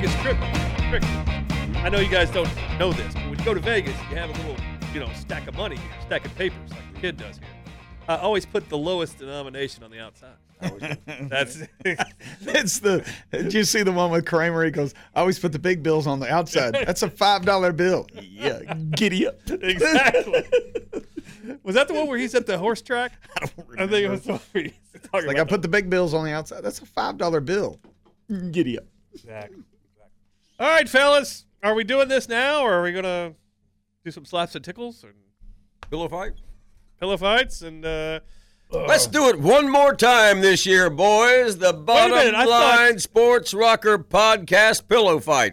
Vegas cricket. I know you guys don't know this, but when you go to Vegas, you have a little, stack of money here, stack of papers like the kid does here. I always put the lowest denomination on the outside. Did you see the one with Kramer? He goes, I always put the big bills on the outside. That's a $5 bill. Yeah, giddy up. Exactly. Was that the one where he's at the horse track? I don't remember. I think it was the one where he's talking Like, about I put the big bills on the outside. That's a $5 bill. Giddy up. Exactly. All right, fellas. Are we doing this now, or are we going to do some slaps and tickles? And Pillow fight? pillow fights? And Let's do it one more time this year, boys. The Bottom Line Sports Rocker Podcast Pillow Fight.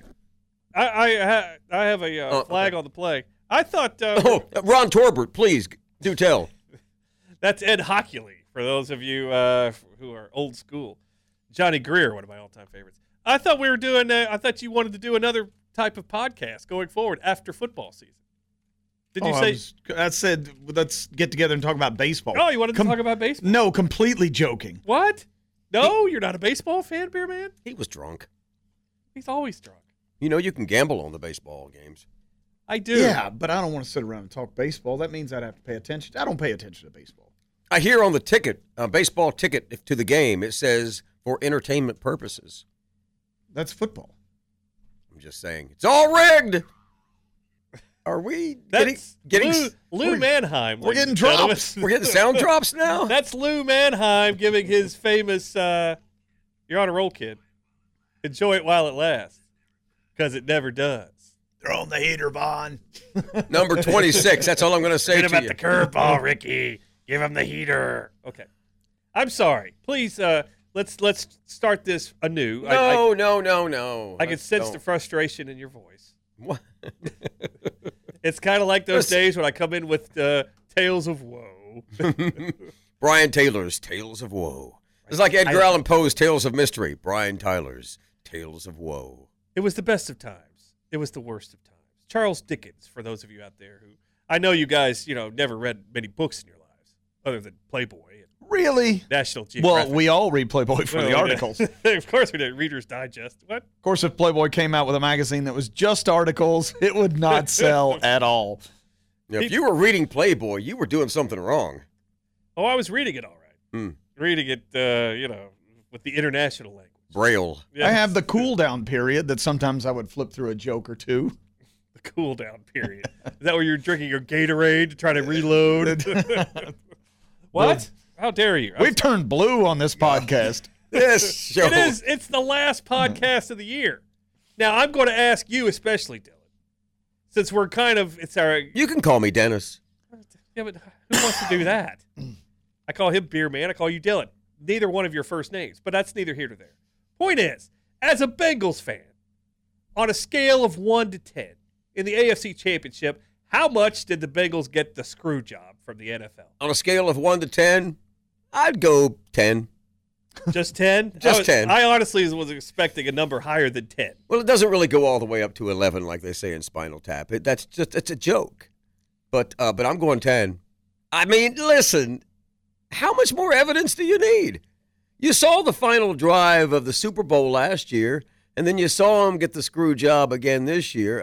I have a flag on the play. I thought Ron Torbert, please do tell. That's Ed Hockley, for those of you who are old school. Johnny Greer, one of my all-time favorites. I thought we were doing. I thought you wanted to do another type of podcast going forward after football season. Did you say? I said let's get together and talk about baseball. Oh, you wanted to talk about baseball? No, completely joking. What? No, you're not a baseball fan, Beer Man? He was drunk. He's always drunk. You can gamble on the baseball games. I do. Yeah, but I don't want to sit around and talk baseball. That means I'd have to pay attention. I don't pay attention to baseball. I hear on the ticket, baseball ticket to the game, it says for entertainment purposes. That's football. I'm just saying. It's all rigged. Are we getting Lou Mannheim? We're getting drops. We're getting sound drops now? That's Lou Mannheim giving his famous you're on a roll, kid. Enjoy it while it lasts. Because it never does. They're on the heater, Vaughn. Number 26. That's all I'm going to say to you. Hit him at the curveball, Ricky. Give him the heater. Okay. I'm sorry. Please, let's start this anew. No. I can sense the frustration in your voice. What? It's kind of like those days when I come in with Tales of Woe. Brian Taylor's Tales of Woe. It's like Edgar Allan Poe's Tales of Mystery. Brian Tyler's Tales of Woe. It was the best of times. It was the worst of times. Charles Dickens, for those of you out there who, I know you guys, never read many books in your lives, other than Playboy and Really? National Geographic. Well, we all read Playboy for the articles. Of course we did. Reader's Digest. What? Of course, if Playboy came out with a magazine that was just articles, it would not sell at all. Now, if you were reading Playboy, you were doing something wrong. Oh, I was reading it all right. Reading it, with the international language. Braille. Yes. I have the cool down period that sometimes I would flip through a joke or two. The cool down period. Is that where you're drinking your Gatorade to try to reload? What? How dare you? We've turned blue on this podcast. This show. It is. It's the last podcast of the year. Now, I'm going to ask you especially, Dylan, since we're it's our... You can call me Dennis. Yeah, but who wants to do that? I call him Beer Man. I call you Dylan. Neither one of your first names, but that's neither here nor there. Point is, as a Bengals fan, on a scale of 1 to 10, in the AFC Championship, how much did the Bengals get the screw job from the NFL? On a scale of 1 to 10, I'd go 10. Just 10? Just 10. I honestly was expecting a number higher than 10. Well, it doesn't really go all the way up to 11 like they say in Spinal Tap. It's a joke. But I'm going 10. I mean, listen, how much more evidence do you need? You saw the final drive of the Super Bowl last year, and then you saw him get the screw job again this year.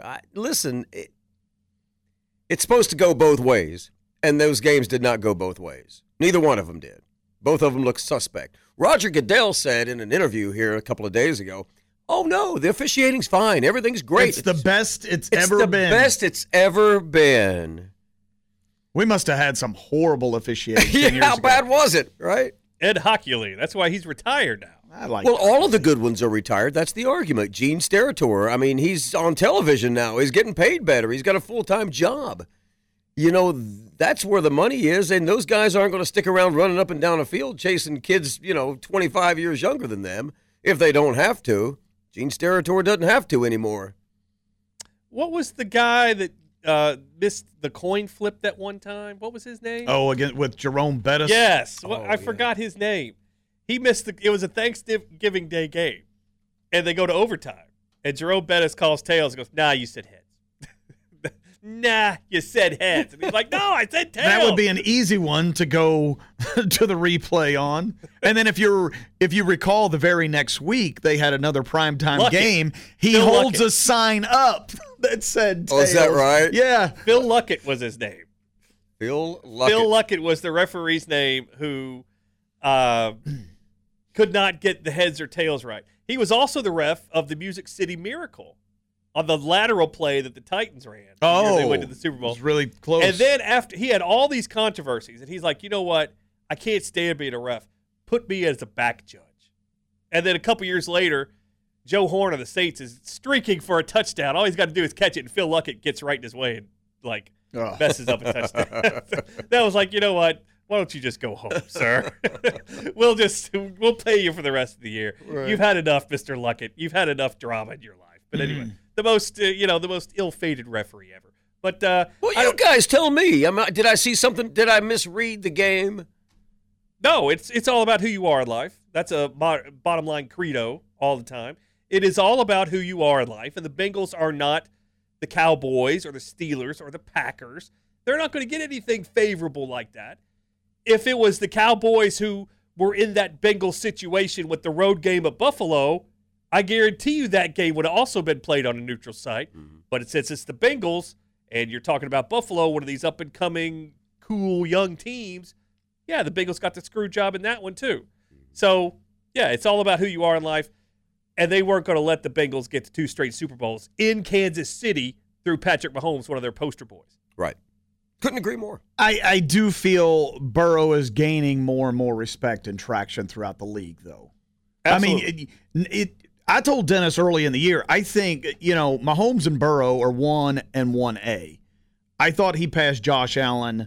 It's supposed to go both ways, and those games did not go both ways. Neither one of them did. Both of them looked suspect. Roger Goodell said in an interview here a couple of days ago, oh, no, the officiating's fine. Everything's great. It's the best it's ever been. It's the best it's ever been. We must have had some horrible officiating 10 years ago. How bad was it, right? Ed Hockley. That's why he's retired now. Well, all of the good ones are retired. That's the argument. Gene Steratore, I mean, he's on television now. He's getting paid better. He's got a full-time job. That's where the money is, and those guys aren't going to stick around running up and down a field chasing kids, 25 years younger than them if they don't have to. Gene Steratore doesn't have to anymore. What was the guy that missed the coin flip that one time? What was his name? Oh, again with Jerome Bettis? Yes. I forgot his name. He missed it was a Thanksgiving Day game, and they go to overtime. And Jerome Bettis calls tails and goes, nah, you said heads. nah, you said heads. And he's like, no, I said tails. That would be an easy one to go to the replay on. And then if you recall, the very next week they had another primetime Luckett. game. He Phil holds Luckett. a sign up that said tails. Oh, is that right? Yeah. Phil Luckett was his name. Phil Luckett. Phil Luckett was the referee's name who could not get the heads or tails right. He was also the ref of the Music City Miracle on the lateral play that the Titans ran. The year they went to the Super Bowl. It was really close. And then after he had all these controversies, and he's like, you know what? I can't stand being a ref. Put me as a back judge. And then a couple years later, Joe Horn of the Saints is streaking for a touchdown. All he's got to do is catch it, and Phil Luckett gets right in his way and messes up a touchdown. That was like, you know what? Why don't you just go home, sir? We'll pay you for the rest of the year. Right. You've had enough, Mr. Luckett. You've had enough drama in your life. But anyway, the most ill-fated referee ever. But Well, you guys tell me. Did I see something? Did I misread the game? no, it's all about who you are in life. That's a bottom line credo all the time. It is all about who you are in life, and the Bengals are not the Cowboys or the Steelers or the Packers. They're not going to get anything favorable like that. If it was the Cowboys who were in that Bengals situation with the road game at Buffalo, I guarantee you that game would have also been played on a neutral site. Mm-hmm. But since it's the Bengals, and you're talking about Buffalo, one of these up-and-coming, cool, young teams, yeah, the Bengals got the screw job in that one too. So, yeah, it's all about who you are in life. And they weren't going to let the Bengals get to 2 straight Super Bowls in Kansas City through Patrick Mahomes, one of their poster boys. Right. Couldn't agree more. I do feel Burrow is gaining more and more respect and traction throughout the league, though. Absolutely. I mean, I told Dennis early in the year, I think, Mahomes and Burrow are 1 and 1A. I thought he passed Josh Allen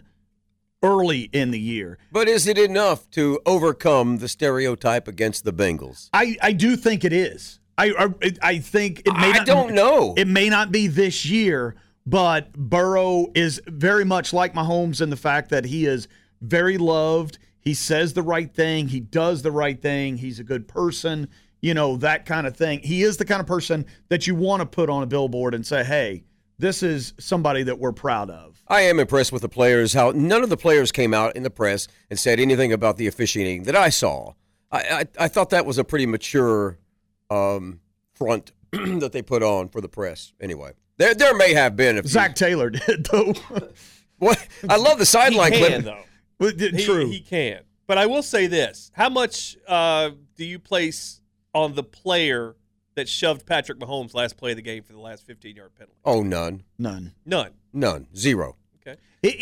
early in the year. But is it enough to overcome the stereotype against the Bengals? I do think it is. I think it may I don't know. It may not be this year, but Burrow is very much like Mahomes in the fact that he is very loved. He says the right thing. He does the right thing. He's a good person, that kind of thing. He is the kind of person that you want to put on a billboard and say, hey, this is somebody that we're proud of. I am impressed with the players, how none of the players came out in the press and said anything about the officiating that I saw. I thought that was a pretty mature front that they put on for the press. Anyway, there may have been. Zach Taylor did, though. What? I love the sideline He clip. can, though. True. He can. But I will say this. How much do you place on the player that shoved Patrick Mahomes last play of the game for the last 15-yard penalty? Oh, none. None. Zero. Okay.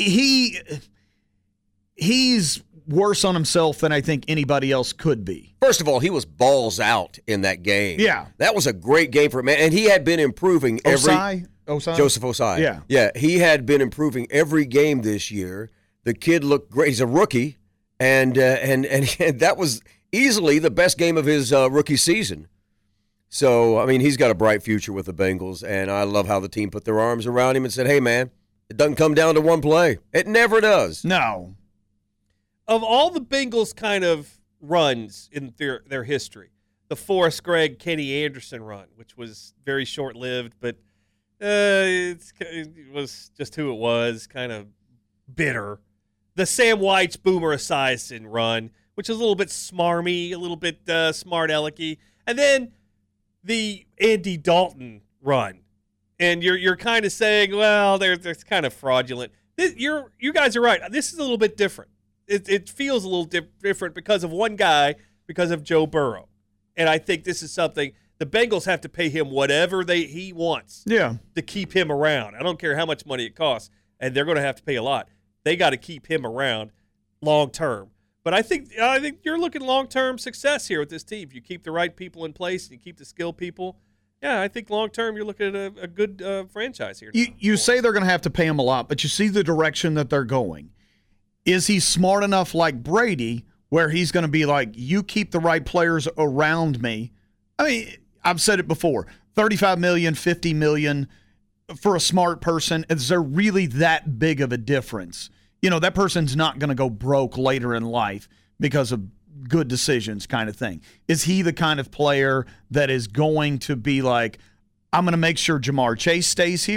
He's worse on himself than I think anybody else could be. First of all, he was balls out in that game. Yeah. That was a great game for him. And he had been improving Osai? Joseph Osai. Yeah. Yeah, he had been improving every game this year. The kid looked great. He's a rookie, and that was easily the best game of his rookie season. So, I mean, he's got a bright future with the Bengals, and I love how the team put their arms around him and said, hey, man, it doesn't come down to one play. It never does. No. Of all the Bengals kind of runs in their history, the Forrest Gregg, Kenny Anderson run, which was very short-lived, but it was just who it was, kind of bitter. The Sam White's Boomer Esiason run, which is a little bit smarmy, a little bit smart-alecky. And then the Andy Dalton run. And you're kind of saying, well, they're kind of fraudulent. You guys are right. This is a little bit different. It feels a little different because of one guy, because of Joe Burrow. And I think this is something the Bengals have to pay him whatever he wants to keep him around. I don't care how much money it costs, and they're going to have to pay a lot. They got to keep him around long term. But I think you're looking long-term success here with this team. If you keep the right people in place and you keep the skilled people, yeah, I think long-term you're looking at a good franchise here. You say they're going to have to pay him a lot, but you see the direction that they're going. Is he smart enough like Brady where he's going to be like, you keep the right players around me? I mean, I've said it before, $35 million, $50 million for a smart person. Is there really that big of a difference? That person's not going to go broke later in life because of good decisions kind of thing. Is he the kind of player that is going to be like, I'm going to make sure Jamar Chase stays here.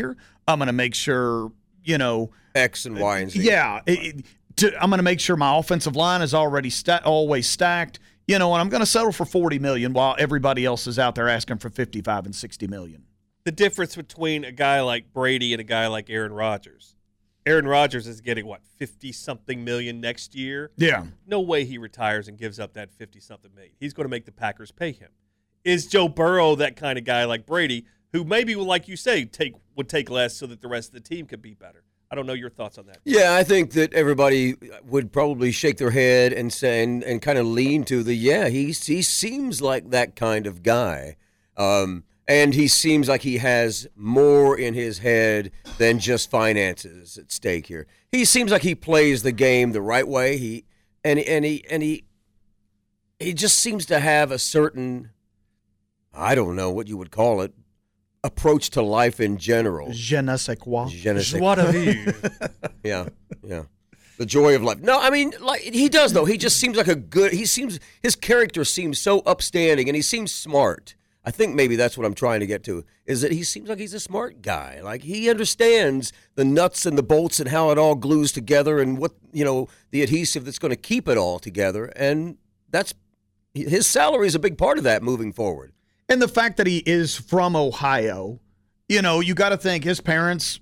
I'm going to make sure, X and Y and Z. Yeah. I'm going to make sure my offensive line is already always stacked, and I'm going to settle for $40 million while everybody else is out there asking for $55 and $60 million. The difference between a guy like Brady and a guy like Aaron Rodgers. Aaron Rodgers is getting, 50-something million next year? Yeah. No way he retires and gives up that 50-something million. He's going to make the Packers pay him. Is Joe Burrow that kind of guy like Brady, who maybe, like you say, would take less so that the rest of the team could be better? I don't know your thoughts on that. Yeah, I think that everybody would probably shake their head and say and kind of lean to he seems like that kind of guy. And he seems like he has more in his head than just finances at stake here. He seems like he plays the game the right way. He just seems to have a certain, I don't know what you would call it, approach to life in general. Je ne sais quoi. Je ne sais Joie de vivre. Yeah. The joy of life. No, I mean, like he does though. He just seems like his character seems so upstanding and he seems smart. I think maybe that's what I'm trying to get to, is that he seems like he's a smart guy. Like he understands the nuts and the bolts and how it all glues together and what, the adhesive that's going to keep it all together. And his salary is a big part of that moving forward. And the fact that he is from Ohio, you got to think his parents,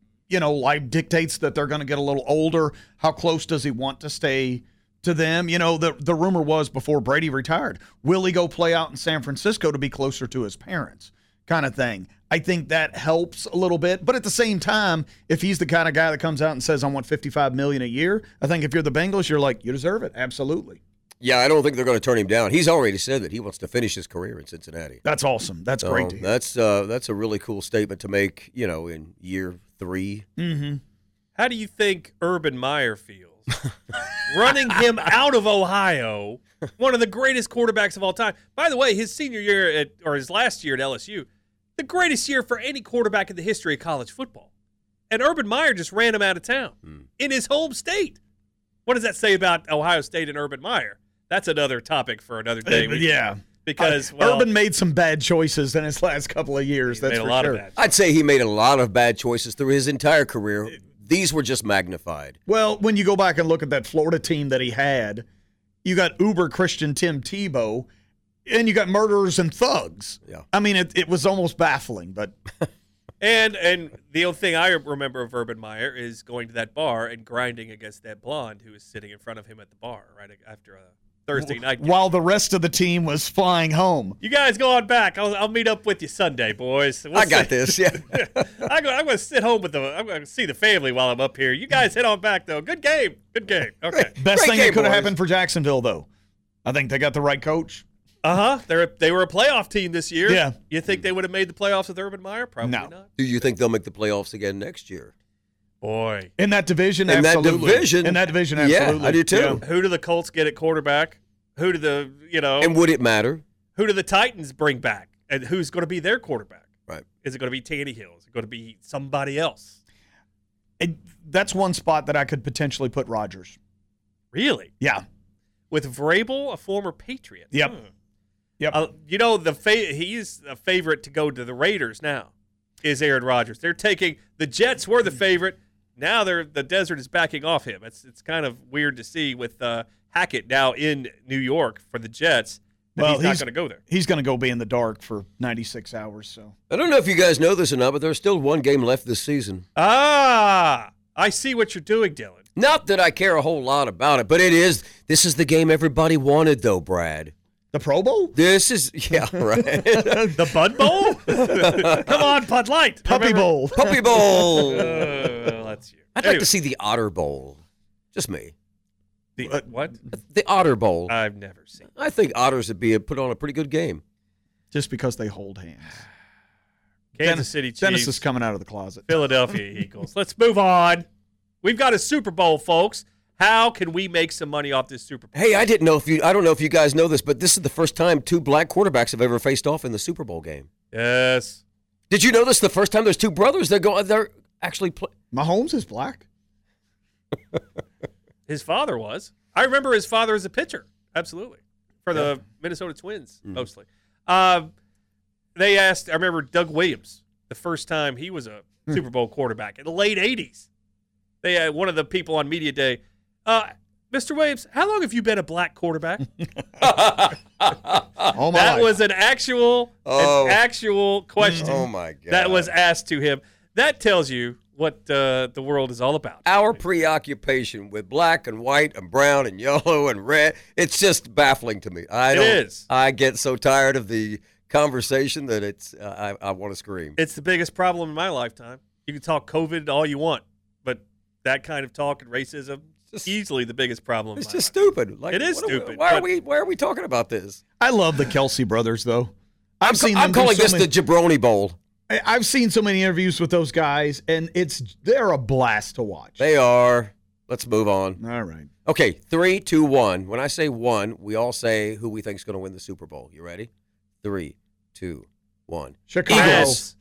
life dictates that they're going to get a little older. How close does he want to stay to them? The rumor was before Brady retired, will he go play out in San Francisco to be closer to his parents, kind of thing. I think that helps a little bit. But at the same time, if he's the kind of guy that comes out and says, I want $55 million a year, I think if you're the Bengals, you're like, you deserve it. Absolutely. Yeah, I don't think they're going to turn him down. He's already said that he wants to finish his career in Cincinnati. That's awesome. That's great to hear. That's a really cool statement to make, in year 3. Mm-hmm. How do you think Urban Meyer feels? Running him out of Ohio, one of the greatest quarterbacks of all time. By the way, his senior year or his last year at LSU, the greatest year for any quarterback in the history of college football. And Urban Meyer just ran him out of town in his home state. What does that say about Ohio State and Urban Meyer? That's another topic for another day. Yeah. Because Urban made some bad choices in his last couple of years. That's made a for lot sure. of bad. I'd say he made a lot of bad choices through his entire career. These were just magnified. Well, when you go back and look at that Florida team that he had, you got uber Christian Tim Tebow, and you got murderers and thugs. Yeah. I mean, it was almost baffling, but And the only thing I remember of Urban Meyer is going to that bar and grinding against that blonde who was sitting in front of him at the bar right after a Thursday night game. While the rest of the team was flying home. You guys go on back. I'll meet up with you Sunday, boys. I got this. Yeah. I'm going to sit home I'm going to see the family while I'm up here. You guys head on back, though. Good game. Good game. Okay. Best thing that could have boys. happened for Jacksonville, though. I think they got the right coach. They were a playoff team this year. Yeah. You think they would have made the playoffs with Urban Meyer? Probably No. not. Do you think they'll make the playoffs again next year? Boy. In that division, In that absolutely. division, In that division, yeah, absolutely. I do too. Yeah. Who do the Colts get at quarterback? Who do the, And would it matter? who do the Titans bring back? And who's going to be their quarterback? Right. Is it going to be Tannehill? Is it going to be somebody else? And that's one spot that I could potentially put Rodgers. Really? Yeah. With Vrabel, a former Patriot. Yep. Yep. He's a favorite to go to the Raiders now, is Aaron Rodgers. They're taking – the Jets were the favorite. Now the desert is backing off him. It's kind of weird to see with Hackett now in New York for the Jets that he's not going to go there. He's going to go be in the dark for 96 hours. So I don't know if you guys know this or not, but there's still one game left this season. I see what you're doing, Dylan. Not that I care a whole lot about it, but this is the game everybody wanted, though, Brad. the Pro Bowl? This is, yeah, right. The Bud Bowl? Come on, Bud Light. Puppy Remember? Bowl. Puppy Bowl. That's you. I'd like to see the Otter Bowl. Just me. The what? The Otter Bowl. I've never seen. I think Otters would put on a pretty good game. Just because they hold hands. Kansas City Chiefs. Dennis is coming out of the closet. Philadelphia Eagles. Let's move on. We've got a Super Bowl, folks. How can we make some money off this Super Bowl? Hey, I don't know if you guys know this, but this is the first time two black quarterbacks have ever faced off in the Super Bowl game. Yes. Did you know this? The first time there's two brothers, they're actually Mahomes is black. His father was. I remember his father as a pitcher. Absolutely. For the Minnesota Twins, mostly. They asked, I remember Doug Williams, the first time he was a Super Bowl quarterback in the late 80s. They had one of the people on Media Day, Mr. Williams, how long have you been a black quarterback? Oh my! That was an actual question. Oh, my God. That was asked to him. That tells you what the world is all about. Our preoccupation with black and white and brown and yellow and red, it's just baffling to me. It is. I get so tired of the conversation that it's I want to scream. It's the biggest problem in my lifetime. You can talk COVID all you want, but that kind of talk and racism is easily the biggest problem. It's just stupid. Like, it is stupid. Why are we talking about this? I love the Kelsey brothers, though. I'm calling this the Jabroni Bowl. I've seen so many interviews with those guys, and they're a blast to watch. They are. Let's move on. All right. Okay, 3, 2, 1. When I say 1, we all say who we think is going to win the Super Bowl. You ready? 3, 2, 1. Chicago. Yes.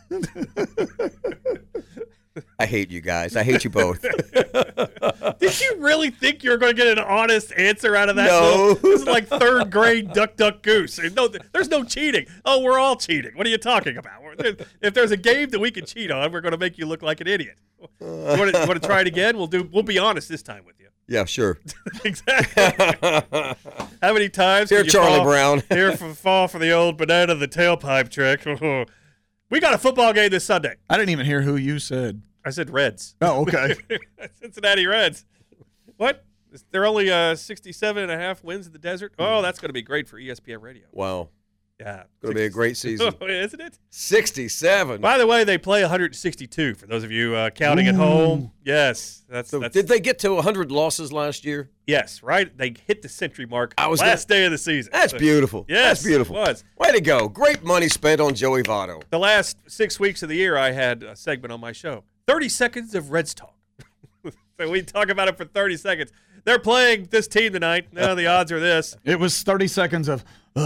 I hate you guys. I hate you both. Did you really think you were going to get an honest answer out of that? No. This is like third grade Duck, Duck, Goose. No, there's no cheating. Oh, we're all cheating. What are you talking about? If there's a game that we can cheat on, we're going to make you look like an idiot. You want to try it again? We'll be honest this time with you. Yeah, sure. Exactly. How many times Here, can you Charlie Brown. fall for the old banana the tailpipe trick? We got a football game this Sunday. I didn't even hear who you said. I said Reds. Oh, okay. Cincinnati Reds. What? They're only 67.5 wins in the desert? Oh, that's going to be great for ESPN Radio. Wow. Yeah. Going to be a great season. Isn't it? 67. By the way, they play 162 for those of you counting at home. Yes. That's Did they get to 100 losses last year? Yes, right? They hit the century mark last day of the season. That's beautiful. Yes, that's beautiful. It was. Way to go. Great money spent on Joey Votto. The last 6 weeks of the year, I had a segment on my show, 30 Seconds of Reds Talk. So we talk about it for 30 seconds. They're playing this team tonight. No, the odds are this. It was 30 seconds of,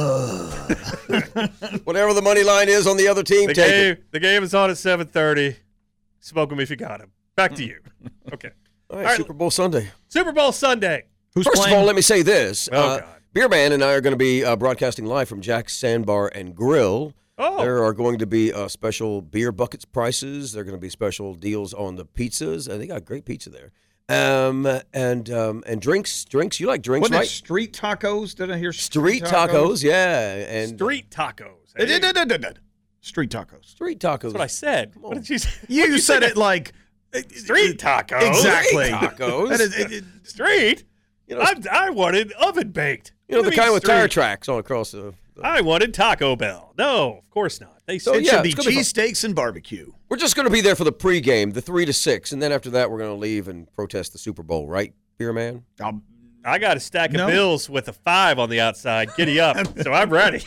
Whatever the money line is on the other team, take it. The game is on at 7:30. Smoke them if you got them. Back to you. Okay. All right, Super Bowl Sunday. Super Bowl Sunday. First of all, let me say this. Oh, God. Beer Man and I are going to be broadcasting live from Jack's Sandbar and Grill. Oh. There are going to be special beer buckets prices. There are going to be special deals on the pizzas. They got great pizza there. And drinks. You like drinks, wasn't right? it street tacos? Did I hear Street tacos, yeah. And Street tacos. Street tacos. Street tacos. That's what I said. What did you say? You said it like Street tacos. Exactly. Street tacos. That is, Street? You know, I wanted oven baked. you know the What do you kind mean with tire street? tracks all across the I wanted Taco Bell. No, of course not. They So, said yeah, should be it's gonna be fun. cheesesteaks and barbecue. We're just going to be there for the pregame, the 3 to 6, and then after that, we're going to leave and protest the Super Bowl, right, Beer Man? I got a stack of No. bills with a 5 on the outside. Giddy up. So I'm ready.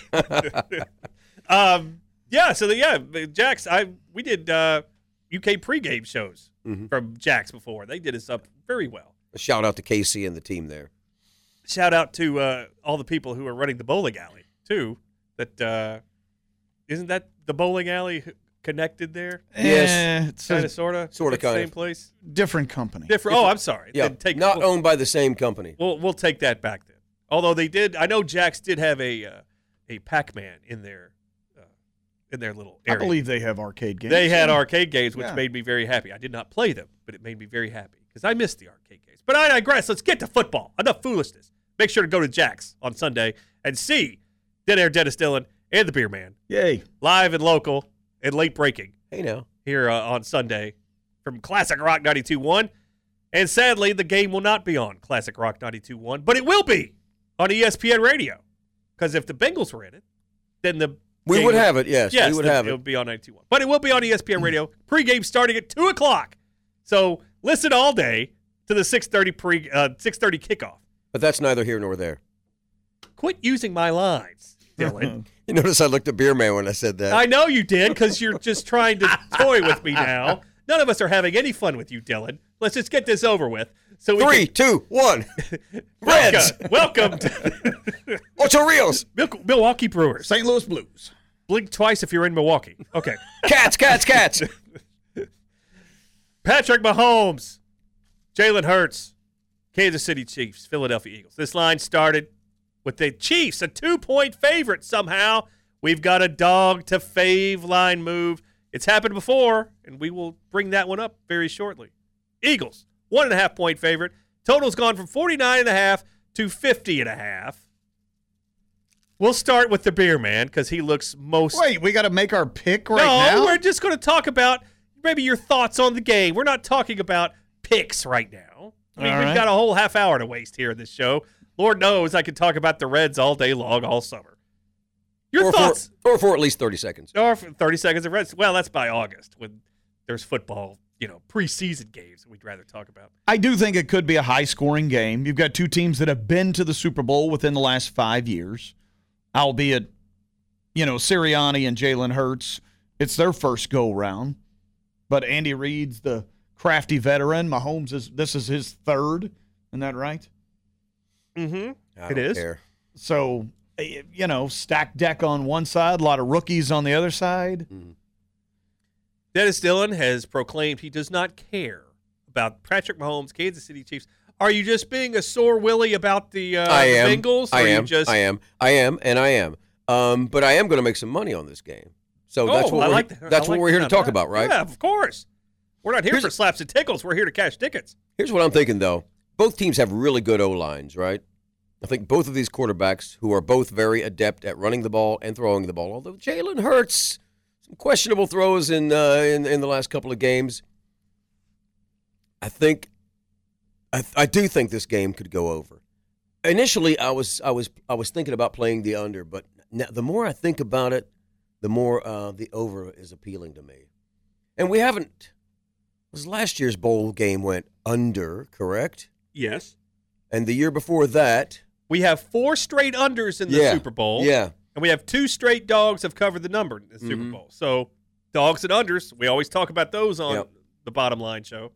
Jax, we did UK pregame shows from Jax before. They did us up very well. A shout out to Casey and the team there. Shout out to all the people who are running the bowling alley too. That isn't that the bowling alley connected there? Yes. It's Kind a of, sorta, Sorta, Is it the kind same of. place. different company. Different. Oh, I'm sorry. Yeah, Then not owned by the same company. We'll take that back then. Although they did, I know Jax did have a Pac-Man in their little I area. believe they have arcade games. They had arcade games, which Yeah. made me very happy. I did not play them, but it made me very happy because I missed the arcade games. But I digress. Let's get to football. Enough foolishness. Make sure to go to Jax on Sunday and see Dead Air Dennis Dillon and the Beer Man Yay. live and local and late breaking Hey, now. here on Sunday from Classic Rock 92.1. And sadly, the game will not be on Classic Rock 92.1, but it will be on ESPN Radio. Because if the Bengals were in it, then the We game would have it, yes. Yes, we would then have it it. would be on 92.1. But it will be on ESPN Radio. Pre-game starting at 2 o'clock. So listen all day to the 6:30 kickoff. But that's neither here nor there. Quit using my lines, Dylan. You notice I looked at Beer Man when I said that. I know you did because you're just trying to toy with me now. None of us are having any fun with you, Dylan. Let's just get this over with. So we 3, 2, 1. Reds. Welcome to Ocho Rios. Milwaukee Brewers. St. Louis Blues. Blink twice if you're in Milwaukee. Okay. Cats. Patrick Mahomes, Jalen Hurts, Kansas City Chiefs, Philadelphia Eagles. This line started with the Chiefs, a 2-point favorite somehow. We've got a dog to fave line move. It's happened before, and we will bring that one up very shortly. Eagles, 1.5-point favorite. Total's gone from 49.5 to 50.5. We'll start with the beer man because he looks most. Wait, we got to make our pick right now? No, we're just going to talk about maybe your thoughts on the game. We're not talking about picks right now. I mean, we've got a whole half hour to waste here in this show. Lord knows I could talk about the Reds all day long, all summer. Your thoughts? Or for at least 30 seconds. Or for 30 seconds of Reds. Well, that's by August when there's football, preseason games we'd rather talk about. I do think it could be a high-scoring game. You've got two teams that have been to the Super Bowl within the last 5 years, albeit, Sirianni and Jalen Hurts, it's their first go-round. But Andy Reid's the crafty veteran. Mahomes, this is his third. Isn't that right? Mm-hmm. It is. Care. So, stacked deck on one side, a lot of rookies on the other side. Mm-hmm. Dennis Dillon has proclaimed he does not care about Patrick Mahomes, Kansas City Chiefs. Are you just being a sore willy about the Bengals? I am. But I am going to make some money on this game. So that's what we're here to talk about, right? Yeah, of course. We're not here for slaps and tickles. We're here to cash tickets. Here's what I'm thinking, though. Both teams have really good O-lines, right? I think both of these quarterbacks, who are both very adept at running the ball and throwing the ball, although Jalen Hurts, some questionable throws in the last couple of games. I do think this game could go over. Initially, I was thinking about playing the under, but now, the more I think about it, the more the over is appealing to me. And we haven't. This last year's bowl game went under, correct? Yes. And the year before that, we have 4 straight unders in the Super Bowl. Yeah. And we have 2 straight dogs have covered the number in the Super Bowl. So dogs and unders, we always talk about those on the Bottom Line show.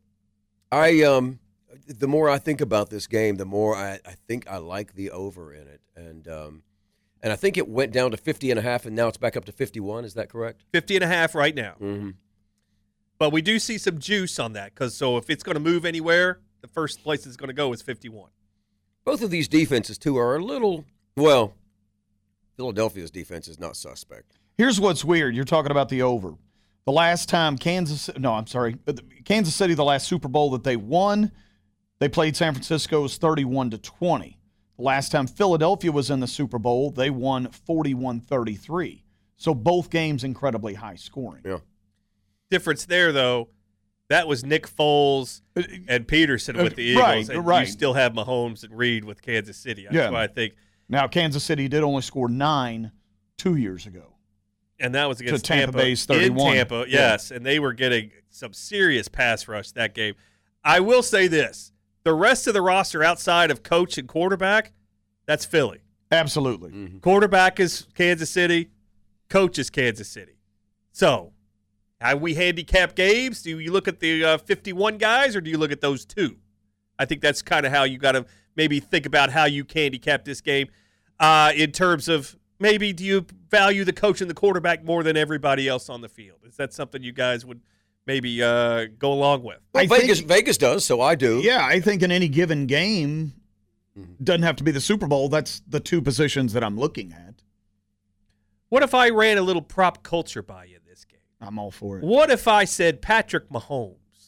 The more I think about this game, the more I think I like the over in it. And I think it went down to 50.5, and now it's back up to 51. Is that correct? 50.5 right now. Mm-hmm. But we do see some juice on that so if it's going to move anywhere, the first place it's going to go is 51. Both of these defenses, too, are a little, well, Philadelphia's defense is not suspect. Here's what's weird. You're talking about the over. The last time Kansas City, the last Super Bowl that they won, they played San Francisco was 31-20. The last time Philadelphia was in the Super Bowl, they won 41-33. So both games incredibly high scoring. Yeah. Difference there, though, that was Nick Foles and Peterson with the Eagles, and you still have Mahomes and Reed with Kansas City. That's why I think. Now, Kansas City did only score 9 2 years ago. And that was against Tampa Bay's 31. In Tampa, yes. And they were getting some serious pass rush that game. I will say this. The rest of the roster outside of coach and quarterback, that's Philly. Absolutely. Mm-hmm. Quarterback is Kansas City. Coach is Kansas City. So, how we handicap games? Do you look at the 51 guys or do you look at those 2? I think that's kind of how you got to maybe think about how you handicap this game in terms of maybe do you value the coach and the quarterback more than everybody else on the field? Is that something you guys would maybe go along with? Well, Vegas does, so I do. Yeah, I think in any given game, doesn't have to be the Super Bowl. That's the 2 positions that I'm looking at. What if I ran a little prop culture by you this game? I'm all for it. What if I said Patrick Mahomes,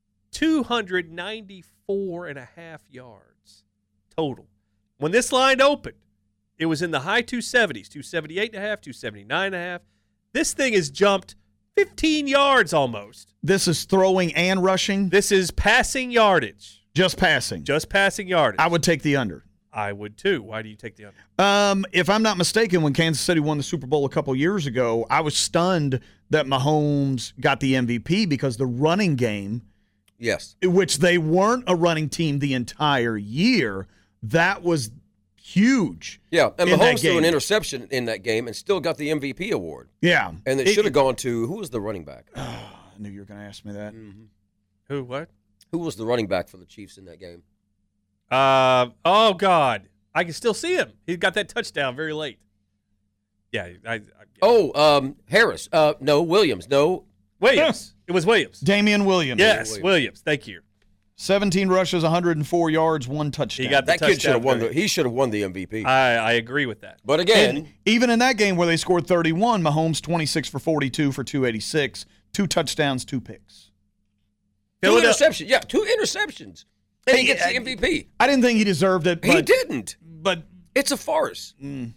294.5 yards total? When this line opened, it was in the high 270s, 278.5, 279.5. This thing has jumped 15 yards almost. This is throwing and rushing? This is passing yardage. Just passing. Just passing yardage. I would take the under. I would too. Why do you take the under? If I'm not mistaken, when Kansas City won the Super Bowl a couple years ago, I was stunned that Mahomes got the MVP because the running game, yes, which they weren't a running team the entire year, that was huge. Yeah, and Mahomes threw an interception in that game and still got the MVP award. Yeah. And it should have gone to, who was the running back? I knew you were going to ask me that. Mm-hmm. Who, what? Who was the running back for the Chiefs in that game? Oh, God. I can still see him. He got that touchdown very late. Yeah. Harris. No, Williams. No. Williams. It was Williams. Damian Williams. Yes, Williams. Thank you. 17 rushes, 104 yards, 1 touchdown. He got the That kid should have won. touchdown. He should have won the MVP. I agree with that. But again, And even in that game where they scored 31, Mahomes 26 for 42 for 286, 2 touchdowns, 2 picks. two interceptions. Yeah, 2 interceptions. And he gets the MVP. I didn't think he deserved it. But, He didn't. But It's a farce.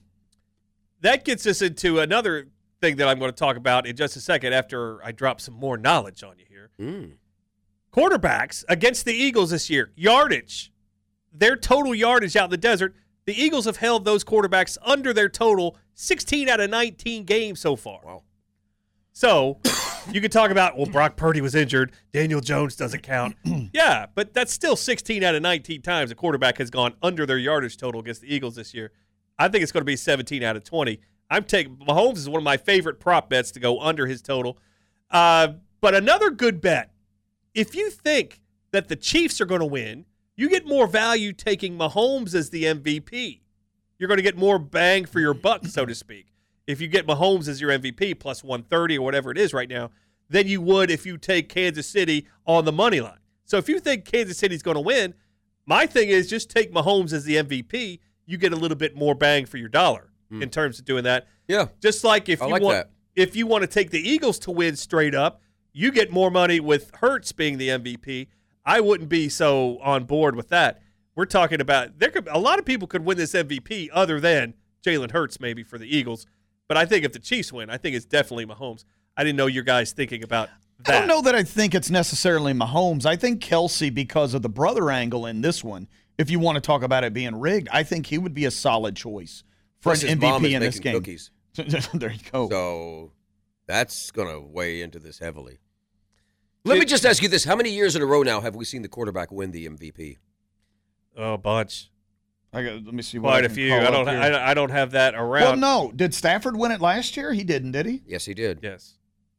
That gets us into another thing that I'm going to talk about in just a second after I drop some more knowledge on you here. Quarterbacks against the Eagles this year, yardage, their total yardage out in the desert, the Eagles have held those quarterbacks under their total 16 out of 19 games so far. Wow. So you could talk about, well, Brock Purdy was injured. Daniel Jones doesn't count. Yeah, but that's still 16 out of 19 times a quarterback has gone under their yardage total against the Eagles this year. I think it's going to be 17 out of 20. I'm taking Mahomes is one of my favorite prop bets to go under his total. But another good bet, if you think that the Chiefs are going to win, you get more value taking Mahomes as the MVP. You're going to get more bang for your buck, so to speak, if you get Mahomes as your MVP plus 130 or whatever it is right now, than you would if you take Kansas City on the money line. So if you think Kansas City's going to win, my thing is just take Mahomes as the MVP. You get a little bit more bang for your dollar in terms of doing that. Yeah. Just like if I you like want, that. if you want to take the Eagles to win straight up, you get more money with Hurts being the MVP. I wouldn't be so on board with that. We're talking about a lot of people could win this MVP other than Jalen Hurts maybe for the Eagles. But I think if the Chiefs win, I think it's definitely Mahomes. I didn't know you guys thinking about that. I don't know that I think it's necessarily Mahomes. I think Kelsey, because of the brother angle in this one, if you want to talk about it being rigged, I think he would be a solid choice for Plus an his mom MVP is in this making game. cookies. There you go. So that's going to weigh into this heavily. Let me just ask you this. How many years in a row now have we seen the quarterback win the MVP? Oh, a bunch. Let me see. What Quite I a can few. call I up don't. here. I don't have that Well, around. no. Did Stafford win it last year? He didn't, did he? Yes, he did. Yes.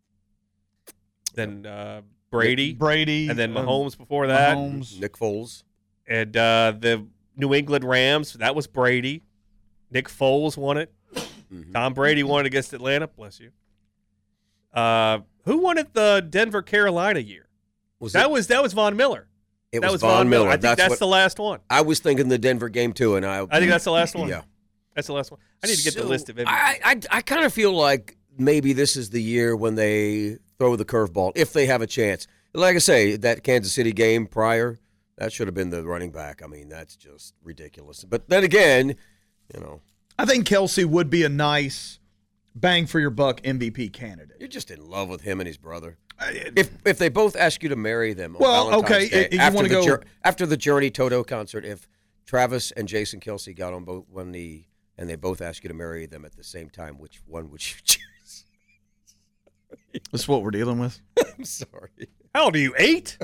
Then Brady, Brady. and then Mahomes before that, Mahomes. Nick Foles. and the New England Rams. That was Brady. Nick Foles won it. Tom Brady won it against Atlanta. Bless you. Who won it the Denver Carolina year? That was Von Miller. It That was Von Miller. I think that's what, the last one. I was thinking the Denver game too, and I think that's the last one. Yeah. That's the last one. I need to get the So, list of it. I kind of feel like maybe this is the year when they throw the curveball, if they have a chance. Like I say, that Kansas City game prior, that should have been the running back. I mean, that's just ridiculous. But then again, I think Kelsey would be a nice bang for your buck MVP candidate. you're just in love with him and his brother. If they both ask you to marry them on Well, Valentine's okay, Day, you after wanna the go- after the Journey Toto concert, if Travis and Jason Kelsey got on both one knee and they both ask you to marry them at the same time, which one would you choose? That's what we're dealing with. I'm sorry. How old are you? 8?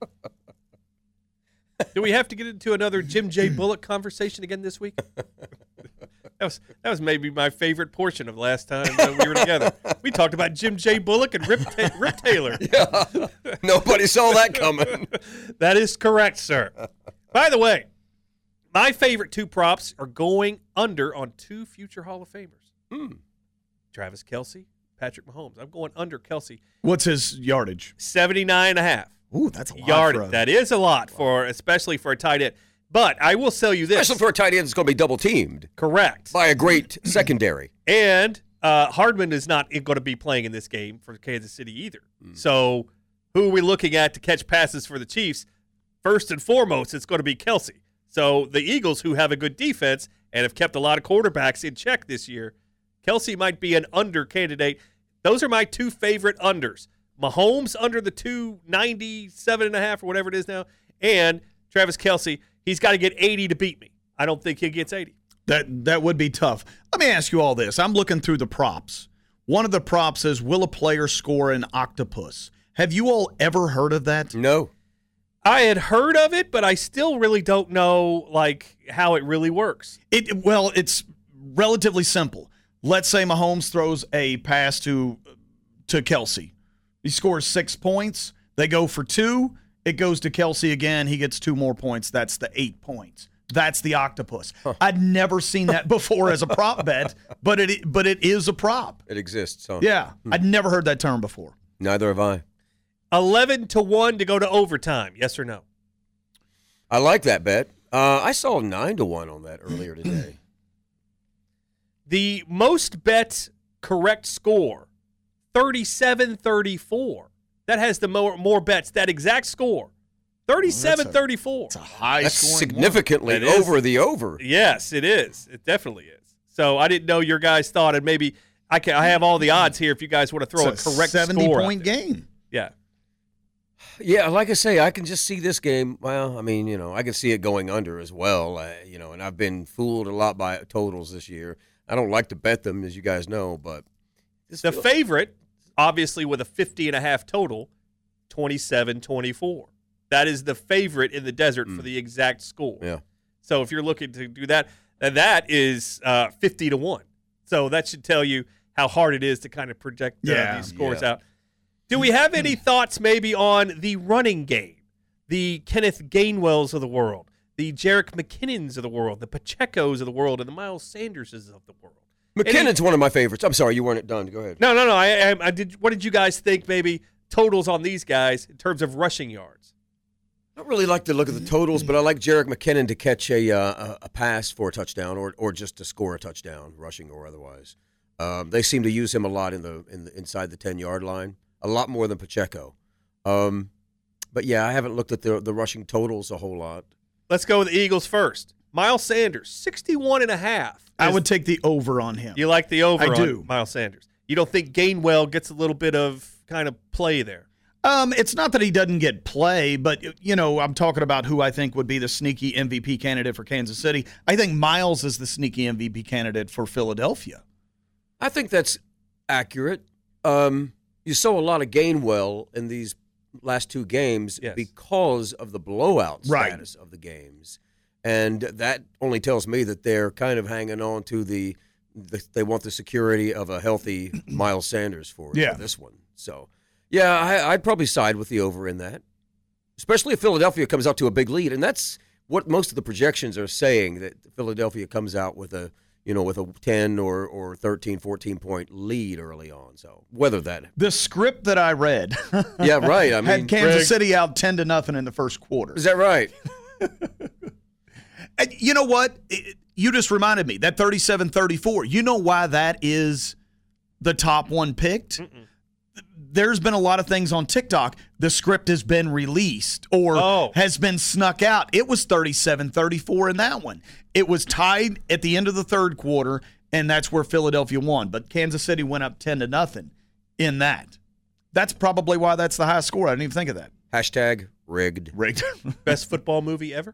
Do we have to get into another Jim J. Bullock conversation again this week? That was maybe my favorite portion of last time we were together. We talked about Jim J. Bullock and Rip Taylor. Yeah. Nobody saw that coming. That is correct, sir. By the way, my favorite 2 props are going under on 2 future Hall of Famers. Travis Kelce, Patrick Mahomes. I'm going under Kelce. What's his yardage? 79.5. Ooh, that's a lot. Yardage. That is a lot especially for a tight end. But I will sell you this. Especially for a tight end that's going to be double teamed Correct. by a great secondary. And Hardman is not going to be playing in this game for Kansas City either. So who are we looking at to catch passes for the Chiefs? First and foremost, it's going to be Kelce. So the Eagles, who have a good defense and have kept a lot of quarterbacks in check this year, Kelce might be an under candidate. Those are my 2 favorite unders. Mahomes under the 297.5 or whatever it is now, and Travis Kelce, he's got to get 80 to beat me. I don't think he gets 80. That would be tough. Let me ask you all this. I'm looking through the props. One of the props is, will a player score an octopus? Have you all ever heard of that? No. I had heard of it, but I still really don't know how it really works. It's relatively simple. Let's say Mahomes throws a pass to Kelsey. He scores 6 points. They go for 2. It goes to Kelsey again. He gets 2 more points. That's the 8 points. That's the octopus. I'd never seen that before as a prop bet, but it is a prop. It exists, huh? Yeah, I'd never heard that term before. Neither have I. 11-1 to go to overtime. Yes or no? I like that bet. I saw 9-1 on that earlier today. The most bet correct score, 37-34. That has the more bets. That exact score, 37-34. It's a high That's scoring significantly It is. over the over. Yes, it is. It definitely is. So I didn't know your guys thought, and maybe I have all the odds here if you guys want to throw It's a correct 70-point score out there. game. Yeah. Yeah, like I say, I can just see this game. Well, I mean, I can see it going under as well. And I've been fooled a lot by totals this year. I don't like to bet them, as you guys know, but The favorite, obviously with a 50.5 total, 27-24. That is the favorite in the desert for the exact score. Yeah. So if you're looking to do that, then that is 50-1. So that should tell you how hard it is to kind of project these scores out. Do we have any thoughts maybe on the running game? The Kenneth Gainwells of the world, the Jerick McKinnons of the world, the Pachecos of the world, and the Miles Sanderses of the world. McKinnon's one of my favorites. I'm sorry, you weren't done. Go ahead. No. I did. What did you guys think? Maybe totals on these guys in terms of rushing yards. I don't really like to look at the totals, but I like Jerick McKinnon to catch a pass for a touchdown or just to score a touchdown, rushing or otherwise. They seem to use him a lot in the inside the 10-yard line, a lot more than Pacheco. But yeah, I haven't looked at the rushing totals a whole lot. Let's go with the Eagles first. Miles Sanders, 61.5. I would take the over on him. You like the over I on do. Miles Sanders. You don't think Gainwell gets a little bit of kind of play there? It's not that he doesn't get play, but, I'm talking about who I think would be the sneaky MVP candidate for Kansas City. I think Miles is the sneaky MVP candidate for Philadelphia. I think that's accurate. You saw a lot of Gainwell in these last two games because of the blowout status of the games. And that only tells me that they're kind of hanging on to they want the security of a healthy Miles Sanders for this one. So, yeah, I'd probably side with the over in that, especially if Philadelphia comes out to a big lead. And that's what most of the projections are saying, that Philadelphia comes out with a 10 or 13, 14-point lead early on. So whether that. The script that I read Yeah, right. I mean, had Kansas City out 10-0 in the first quarter. Is that right? And you know what? You just reminded me, that 37-34. You know why that is the top one picked? There's been a lot of things on TikTok. The script has been released or has been snuck out. It was 37-34 in that one. It was tied at the end of the third quarter, and that's where Philadelphia won. But Kansas City went up 10-0 in that. That's probably why that's the highest score. I didn't even think of that. Hashtag rigged. Rigged. Best football movie ever?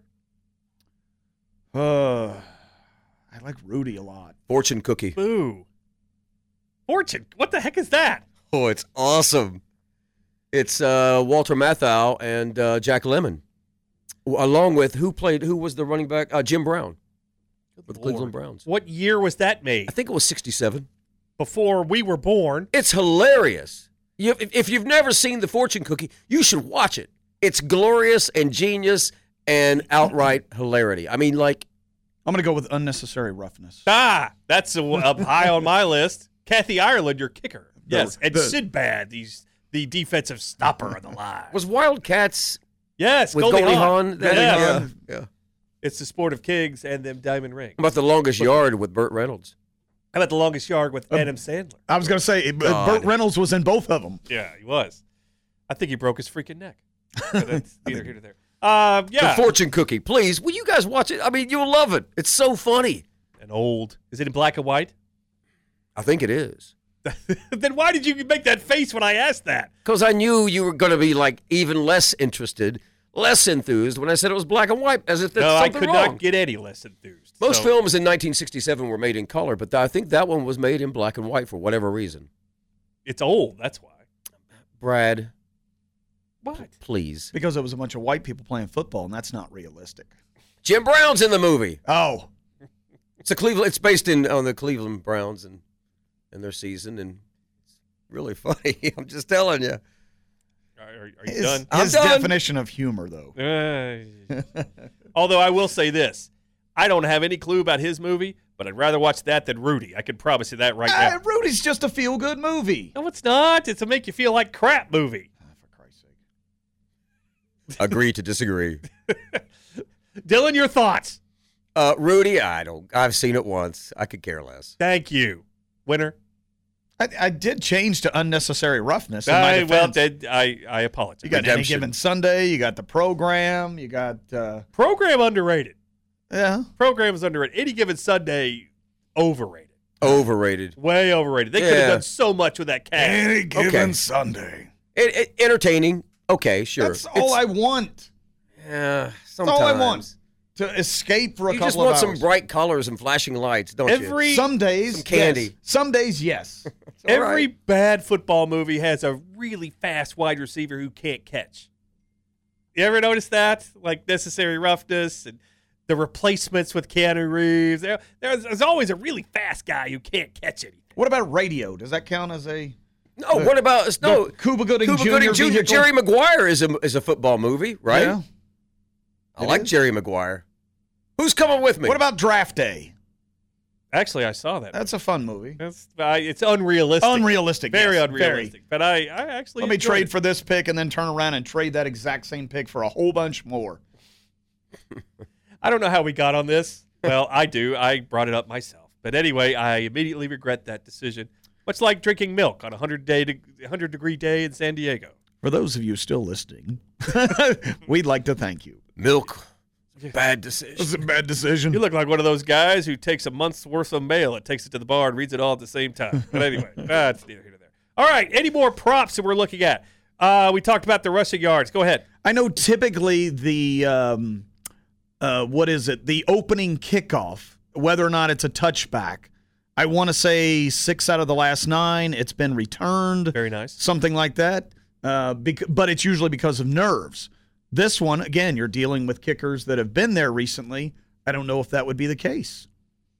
I like Rudy a lot. Fortune cookie. Boo. Fortune. What the heck is that? Oh, it's awesome. It's Walter Matthau and Jack Lemmon, along with who was the running back? Jim Brown with the Cleveland Browns. What year was that made? I think it was 67. Before we were born. It's hilarious. If you've never seen the Fortune cookie, you should watch it. It's glorious and genius and outright hilarity. I mean, like. I'm going to go with unnecessary roughness. That's up high on my list. Kathy Ireland, your kicker. Yes, and Sinbad, the defensive stopper of the line. Was Wildcats yes, with Goldie Hawn? Yeah. It's the sport of kings and them diamond rings. How about the longest yard with Burt Reynolds? How about the longest yard with Adam Sandler? I was going to say, Burt Reynolds was in both of them. Yeah, he was. I think he broke his freaking neck. But that's neither here nor there. Yeah. The Fortune cookie. Please, will you guys watch it? I mean, you'll love it. It's so funny. And old. Is it in black and white? I think it is. Then why did you make that face when I asked that? Because I knew you were going to be like even less interested, less enthused when I said it was black and white, as if that's something wrong. I could not get any less enthused. Most films in 1967 were made in color, but I think that one was made in black and white for whatever reason. It's old, that's why. Brad. What? Please. Because it was a bunch of white people playing football, and that's not realistic. Jim Brown's in the movie. Oh. It's based on the Cleveland Browns and their season, and it's really funny. I'm just telling you. Are you done? His definition of humor, though. Although I will say this. I don't have any clue about his movie, but I'd rather watch that than Rudy. I can promise you that right now. Rudy's just a feel-good movie. No, it's not. It's a make you feel like crap movie. For Christ's sake. Agree to disagree. Dylan, your thoughts? Rudy, I've seen it once. I could care less. Thank you. Winner? I did change to unnecessary roughness. In my defense. I apologize. You got Any Given Sunday. You got the program. You got program underrated. Yeah, program is underrated. Any Given Sunday, overrated. Overrated. Way overrated. They could have done so much with that cast. Any Given Sunday. Entertaining. Okay, sure. That's all I want. Yeah, sometimes. That's all I want. To escape for a couple of hours. You just want some bright colors and flashing lights, don't you? Some days, some candy. Yes. Some days, yes. Every bad football movie has a really fast wide receiver who can't catch. You ever notice that? Like Necessary Roughness and the Replacements with Keanu Reeves. There's always a really fast guy who can't catch anything. What about Radio? Does that count as a... No, what about... Cuba Gooding Jr. Jerry Maguire is a football movie, right? Yeah. I like Jerry Maguire. Who's coming with me? What about Draft Day? Actually, I saw that. That's a fun movie. It's unrealistic. Unrealistic. Very unrealistic. But I actually Let me trade for this pick and then turn around and trade that exact same pick for a whole bunch more. I don't know how we got on this. Well, I do. I brought it up myself. But anyway, I immediately regret that decision. Much like drinking milk on a 100-degree day in San Diego. For those of you still listening, we'd like to thank you. Milk. Bad decision. It's a bad decision. You look like one of those guys who takes a month's worth of mail and takes it to the bar and reads it all at the same time. But anyway, that's neither here nor there. All right, any more props that we're looking at? We talked about the rushing yards. Go ahead. I know typically the the opening kickoff, whether or not it's a touchback, I want to say 6 out of the last 9, it's been returned. Very nice. Something like that. But it's usually because of nerves. This one, again, you're dealing with kickers that have been there recently. I don't know if that would be the case.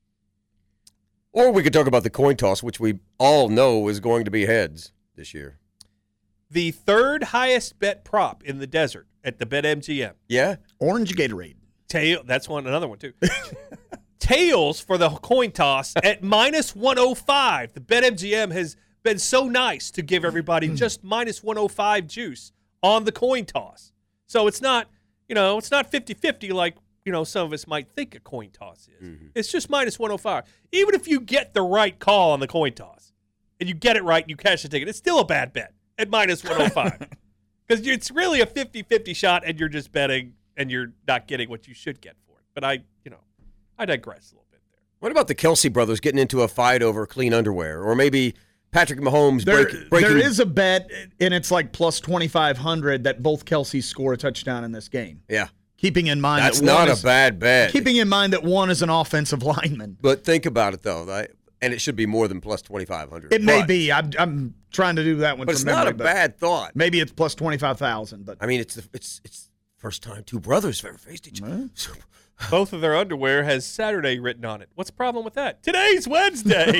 Or we could talk about the coin toss, which we all know is going to be heads this year. The third highest bet prop in the desert at the BetMGM. Yeah? Orange Gatorade. That's another one, too. Tails for the coin toss at minus 105. The BetMGM has been so nice to give everybody just minus 105 juice on the coin toss. So it's not, it's not 50-50 like, some of us might think a coin toss is. Mm-hmm. It's just minus 105. Even if you get the right call on the coin toss and you get it right and you cash the ticket, it's still a bad bet at minus 105. Because it's really a 50-50 shot and you're just betting and you're not getting what you should get for it. But I digress a little bit there. What about the Kelsey brothers getting into a fight over clean underwear? Or maybe Patrick Mahomes breaking... There is a bet, and it's like plus 2,500 that both Kelce's score a touchdown in this game. Yeah. Keeping in mind that's not a bad bet. Keeping in mind that one is an offensive lineman. But think about it, though. And it should be more than plus 2,500. It may be. I'm trying to do that one but from it's memory, not a bad thought. Maybe it's plus 25,000. But I mean, it's first time two brothers have ever faced each other. Both of their underwear has Saturday written on it. What's the problem with that? Today's Wednesday.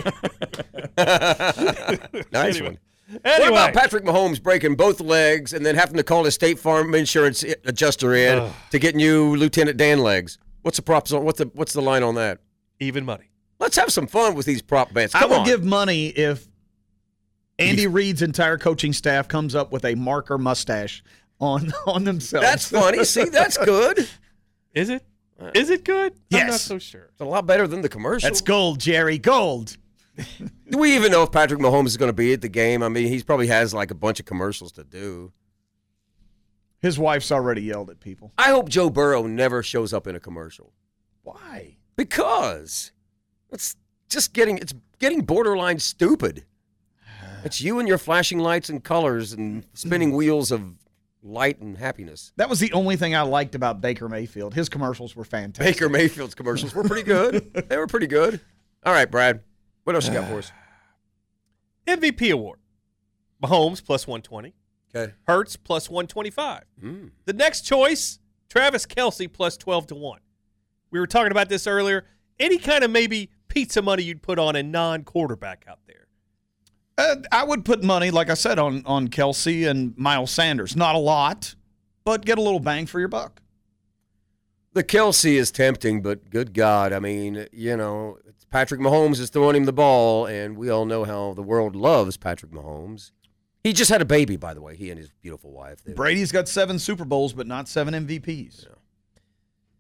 Nice one. What about Patrick Mahomes breaking both legs and then having to call his State Farm insurance adjuster in to get new Lieutenant Dan legs? What's the props on? What's the line on that? Even money. Let's have some fun with these prop bets. I would give money if Andy Reid's entire coaching staff comes up with a marker mustache on themselves. That's funny. See, that's good. Is it? Is it good? Yes. I'm not so sure. It's a lot better than the commercial. That's gold, Jerry. Gold. Do we even know if Patrick Mahomes is going to be at the game? I mean, he probably has like a bunch of commercials to do. His wife's already yelled at people. I hope Joe Burrow never shows up in a commercial. Why? Because it's getting borderline stupid. It's you and your flashing lights and colors and spinning wheels of light and happiness. That was the only thing I liked about Baker Mayfield. His commercials were fantastic. Baker Mayfield's commercials were pretty good. They were pretty good. All right, Brad. What else you got for us? MVP award. Mahomes plus 120. Okay. Hurts plus 125. The next choice, Travis Kelce plus 12-1. We were talking about this earlier. Any kind of maybe pizza money you'd put on a non-quarterback out there? I would put money, like I said, on Kelce and Miles Sanders. Not a lot, but get a little bang for your buck. The Kelce is tempting, but good God. I mean, Patrick Mahomes is throwing him the ball, and we all know how the world loves Patrick Mahomes. He just had a baby, by the way, he and his beautiful wife. Brady's got 7 Super Bowls, but not 7 MVPs.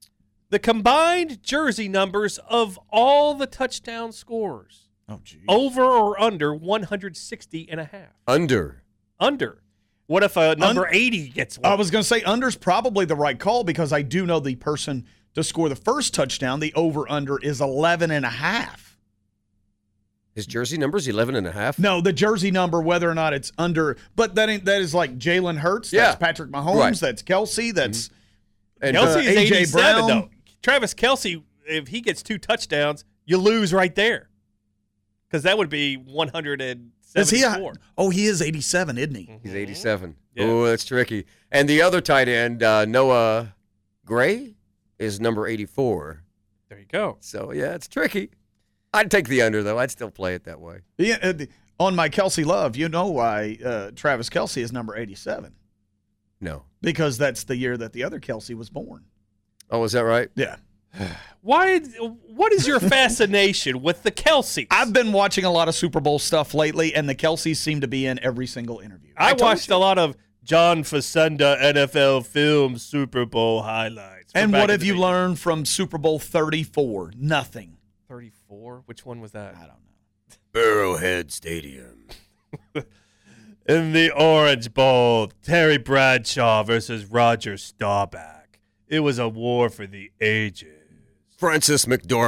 the combined jersey numbers of all the touchdown scorers. Oh, geez. Over or under 160 and a half? Under. Under. What if a number 80 gets one? I was going to say under's probably the right call because I do know the person to score the first touchdown, the over-under is 11.5. His jersey number is 11.5? No, the jersey number, whether or not it's under, but that is like Jalen Hurts, that's Patrick Mahomes, right. That's Kelsey, that's And Kelsey is A.J. 87, Brown. though. Travis Kelsey, if he gets 2 touchdowns, you lose right there. Because that would be 174. He is 87, isn't he? He's 87. Yeah. Oh, that's tricky. And the other tight end, Noah Gray, is number 84. There you go. So, yeah, it's tricky. I'd take the under, though. I'd still play it that way. Yeah, on my Kelsey love, you know why Travis Kelsey is number 87. No. Because that's the year that the other Kelsey was born. Oh, is that right? Yeah. What is your fascination with the Kelseys? I've been watching a lot of Super Bowl stuff lately, and the Kelseys seem to be in every single interview. I watched a lot of John Facenda NFL film Super Bowl highlights. And what have you learned from Super Bowl 34? Nothing. 34? Which one was that? I don't know. Arrowhead Stadium. In the Orange Bowl, Terry Bradshaw versus Roger Staubach. It was a war for the ages. Franco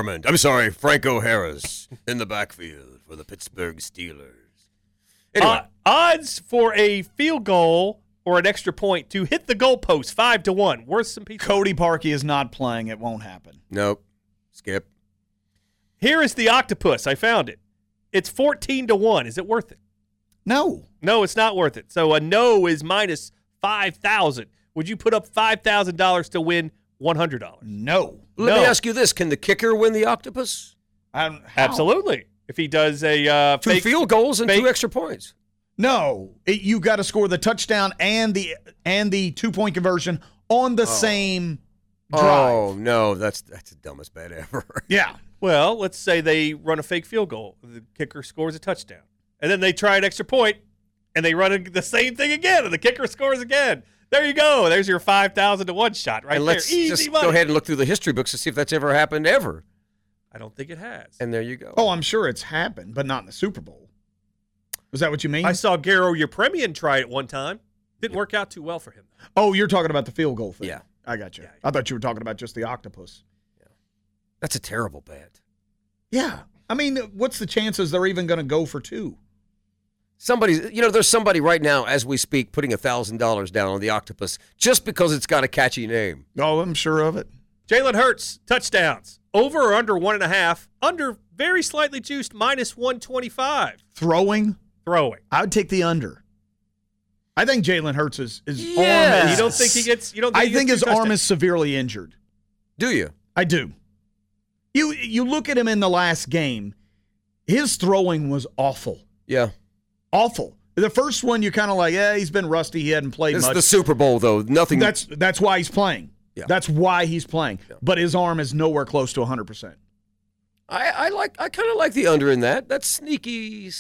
Harris in the backfield for the Pittsburgh Steelers. Anyway, Odds for a field goal or an extra point to hit the goalpost, 5-1. Worth some pizza. Cody Parkey is not playing. It won't happen. nope. Skip. Here is the octopus. I found it. It's 14-1. Is it worth it? No. No, it's not worth it. So a no is minus 5,000. Would you put up $5,000 to win $100? No. Let me ask you this. Can the kicker win the octopus? Absolutely. If he does a 2 fake field goals and fake- 2 extra points. No. You got to score the touchdown and the 2-point conversion on the same drive. Oh, no. That's the dumbest bet ever. Yeah. Well, let's say they run a fake field goal. The kicker scores a touchdown. And then they try an extra point, and they run the same thing again, and the kicker scores again. There you go. There's your 5,000 to 1 shot right And there. let's Easy just money. go ahead and look through the history books to see if that's ever happened ever. I don't think it has. And there you go. Oh, I'm sure it's happened, but not in the Super Bowl. Was that what you mean? I saw Garo Yepremian try it one time. Didn't work out too well for him. Oh, you're talking about the field goal thing. Yeah. I got you. Yeah. I thought you were talking about just the octopus. That's a terrible bet. Yeah. I mean, what's the chances they're even going to go for 2? There's somebody right now as we speak putting $1,000 down on the octopus just because it's got a catchy name. Oh, I'm sure of it. Jalen Hurts, touchdowns. Over or under 1.5. Under, very slightly juiced, minus 125. Throwing, Throwing. I would take the under. I think Jalen Hurts' his arm is. You don't think he gets? You don't? I Think he think gets his 2 arm touchdowns? is severely injured. Do you? I do. You look at him in the last game. His throwing was awful. Yeah. Awful. The first one, you're kind of like, he's been rusty. He hadn't played This is much. the Super Bowl, though. Nothing. That's why he's playing. Yeah. That's why he's playing. Yeah. But his arm is nowhere close to 100%. I kind of like the under in that. That's sneak.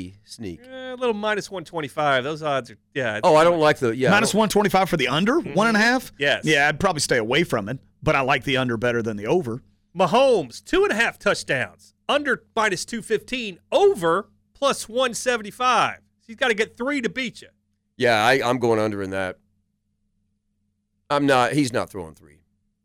A little minus 125. Those odds are, yeah. Oh, I don't like the Minus 125 for the under? 1.5? Yes. Yeah, I'd probably stay away from it, but I like the under better than the over. Mahomes, 2.5 touchdowns. Under minus 215. Over plus 175. He's got to get 3 to beat you. Yeah, I'm going under in that. I'm not. He's not throwing 3.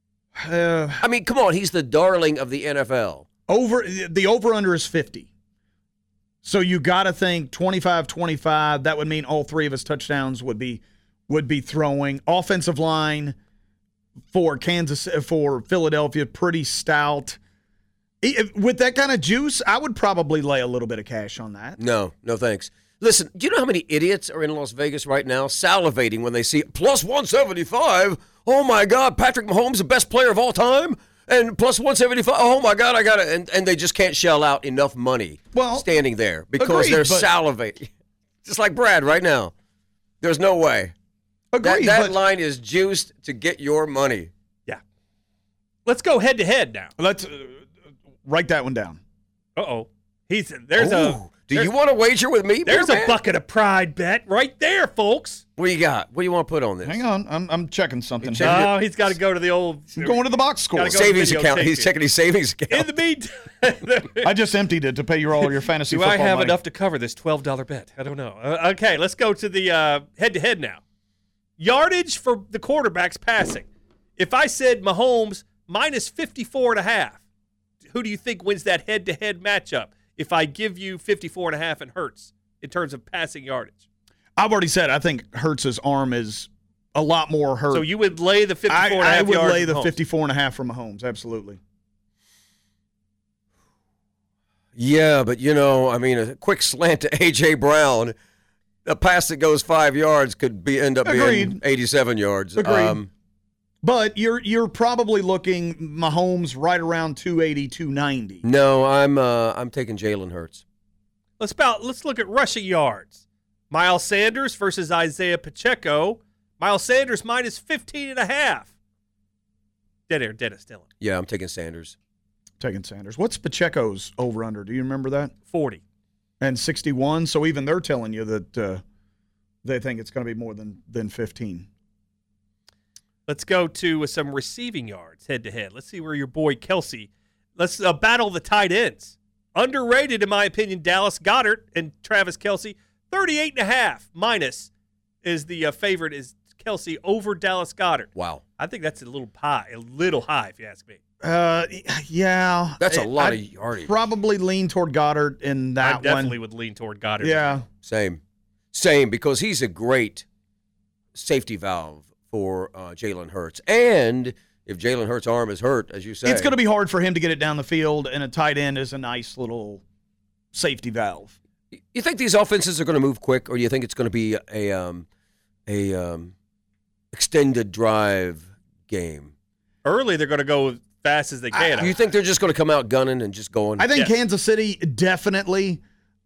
I mean, come on. He's the darling of the NFL. The over-under is 50. So you got to think 25-25. That would mean all 3 of his touchdowns would be throwing. Offensive line for Philadelphia, pretty stout. With that kind of juice, I would probably lay a little bit of cash on that. No thanks. Listen, do you know how many idiots are in Las Vegas right now salivating when they see plus 175? Oh, my God, Patrick Mahomes, the best player of all time? And plus 175, oh, my God, I got it. And they just can't shell out enough money standing there because they're salivating. Just like Brad right now. There's no way. Agreed. That line is juiced to get your money. Yeah. Let's go head to head now. Let's write that one down. Uh-oh. Do you want to wager with me? There's Bear a Man? bucket of pride bet right there, folks. What do you got? What do you want to put on this? Hang on, I'm checking something. Check here. Oh, he's got to go to the old. I'm going to the box score. Gotta go. Savings videotape account. it. He's checking his savings account. In the meantime, I just emptied it to pay you all your fantasy do football I have money. enough to cover this $12 bet? I don't know. Okay, let's go to the head-to-head now. Yardage for the quarterbacks passing. If I said Mahomes minus 54.5, who do you think wins that head-to-head matchup if I give you 54.5 and Hurts in terms of passing yardage? I've already said I think Hurts' arm is a lot more hurt. So you would lay the 54.5 I would yards lay the from Mahomes. 54.5 from Mahomes, absolutely. Yeah, but a quick slant to A.J. Brown, a pass that goes 5 yards could end up being Agreed. 87 yards. Agreed. But you're probably looking Mahomes right around 280, 290. No, I'm taking Jalen Hurts. Let's look at rushing yards. Miles Sanders versus Isaiah Pacheco. Miles Sanders minus 15.5. Dead air, Dennis Dillon. Yeah, I'm taking Sanders. Taking Sanders. What's Pacheco's over-under? Do you remember that? 40. And 61. So even they're telling you that they think it's going to be more than 15. Let's go to some receiving yards head-to-head. Let's see where your boy Kelsey. Let's battle the tight ends. Underrated, in my opinion, Dallas Goedert and Travis Kelsey. 38.5 minus is the favorite is Kelsey over Dallas Goedert. Wow. I think that's a little high, if you ask me. Yeah. That's a lot I'd of yardage. Probably lean toward Goddard in that I definitely one. would lean toward Goddard. Yeah. Same, because he's a great safety valve for Jalen Hurts. And if Jalen Hurts' arm is hurt, as you say. It's going to be hard for him to get it down the field, and a tight end is a nice little safety valve. You think these offenses are going to move quick, or do you think it's going to be a extended drive game? Early, they're going to go as fast as they can. Do you think they're just going to come out gunning and just going? I think Yes. Kansas City definitely.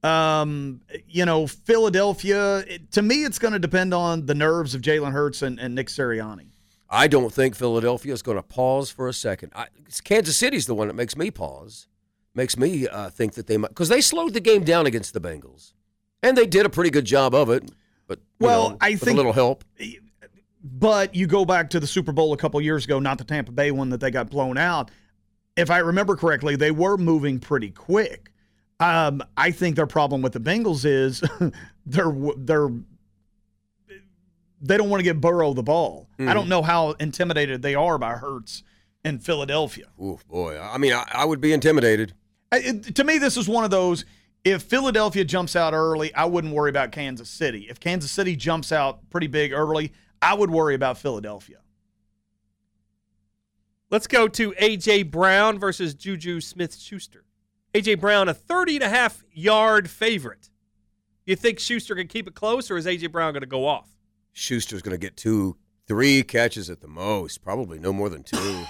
Philadelphia, to me, it's going to depend on the nerves of Jalen Hurts and Nick Sirianni. I don't think Philadelphia is going to pause for a second. Kansas City's the one that makes me pause. Makes me think that they might, because they slowed the game down against the Bengals, and they did a pretty good job of it. But I with think a little help. But you go back to the Super Bowl a couple years ago, not the Tampa Bay one that they got blown out. If I remember correctly, they were moving pretty quick. I think their problem with the Bengals is they don't want to give Burrow the ball. I don't know how intimidated they are by Hurts in Philadelphia. Ooh, boy. I mean, I would be intimidated. To me, this is one of those, if Philadelphia jumps out early, I wouldn't worry about Kansas City. If Kansas City jumps out pretty big early, I would worry about Philadelphia. Let's go to A.J. Brown versus Juju Smith-Schuster. A.J. Brown, a 30.5-yard favorite. You think Schuster can keep it close, or is A.J. Brown going to go off? Schuster's going to get 2-3 catches at the most, probably no more than 2.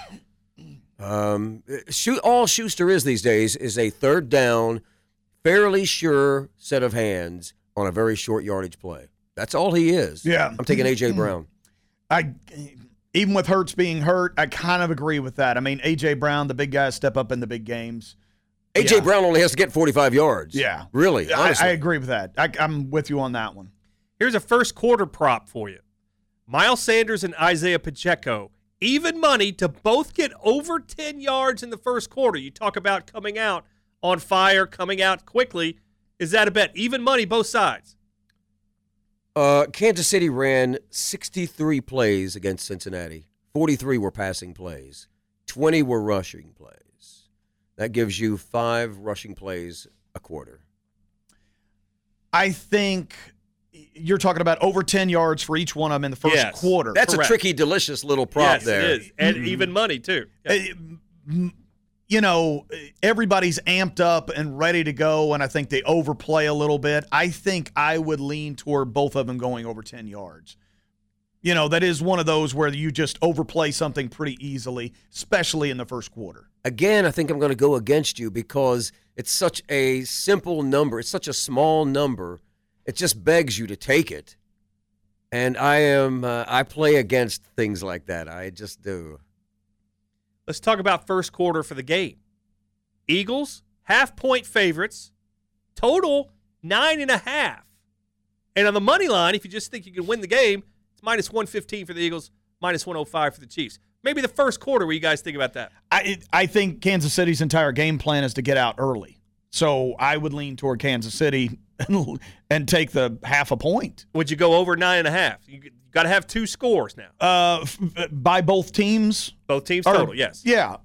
All Schuster is these days is a third down, fairly sure set of hands on a very short yardage play. That's all he is. Yeah. I'm taking A.J. Brown. Even with Hurts being hurt, I kind of agree with that. I mean, A.J. Brown, the big guys step up in the big games. A.J. Brown only has to get 45 yards. Yeah. Really, honestly. I agree with that. I'm with you on that one. Here's a first quarter prop for you. Miles Sanders and Isaiah Pacheco, even money to both get over 10 yards in the first quarter. You talk about coming out on fire, coming out quickly. Is that a bet? Even money, both sides. Kansas City ran 63 plays against Cincinnati. 43 were passing plays. 20 were rushing plays. That gives you 5 rushing plays a quarter. I think you're talking about over 10 yards for each one of them in the first quarter. That's Correct. a tricky, delicious little prop there. Yes, it is. And even money, too. Yeah. Everybody's amped up and ready to go, and I think they overplay a little bit. I think I would lean toward both of them going over 10 yards. That is one of those where you just overplay something pretty easily, especially in the first quarter. Again, I think I'm going to go against you because it's such a simple number. It's such a small number. It just begs you to take it. And I play against things like that. I just do. Let's talk about first quarter for the game. Eagles, half-point favorites. Total 9.5. And on the money line, if you just think you can win the game, it's minus 115 for the Eagles, minus 105 for the Chiefs. Maybe the first quarter. What do you guys think about that? I think Kansas City's entire game plan is to get out early. So I would lean toward Kansas City and take the half a point. Would you go over 9.5? You got to have two scores now. By both teams? Both teams total, yes. Yeah.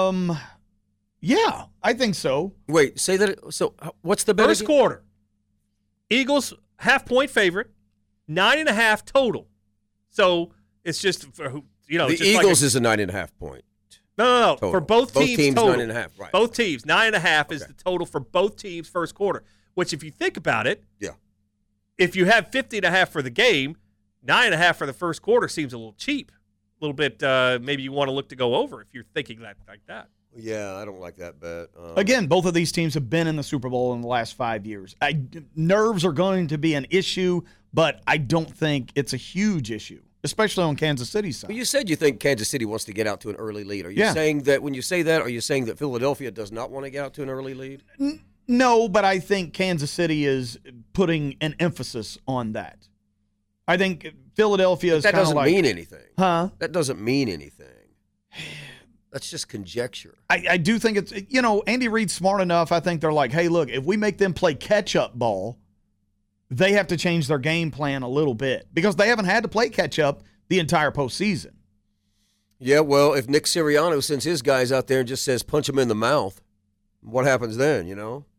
Yeah, I think so. Wait, say that. So what's the bet First again? quarter. Eagles half-point favorite, 9.5 total. So it's just, The just Eagles is a 9.5 point. No. Total. For both teams total. 9.5, right. Both teams, 9.5 is the total for both teams first quarter, which if you think about it, Yeah. if you have 50.5 for the game, 9.5 for the first quarter seems a little cheap. A little bit, maybe you want to look to go over if you're thinking that like that. Yeah, I don't like that bet. Again, both of these teams have been in the Super Bowl in the last 5 years. Nerves are going to be an issue, but I don't think it's a huge issue, especially on Kansas City's side. Well, you said you think Kansas City wants to get out to an early lead. Are you saying that when you say that, are you saying that Philadelphia does not want to get out to an early lead? No, but I think Kansas City is putting an emphasis on that. I think Philadelphia is That kind of doesn't like, mean anything. huh? That doesn't mean anything. That's just conjecture. I do think it's, Andy Reid's smart enough. I think they're like, hey, look, if we make them play catch-up ball, they have to change their game plan a little bit because they haven't had to play catch-up the entire postseason. Yeah, well, if Nick Sirianni sends his guys out there and just says punch him in the mouth, what happens then,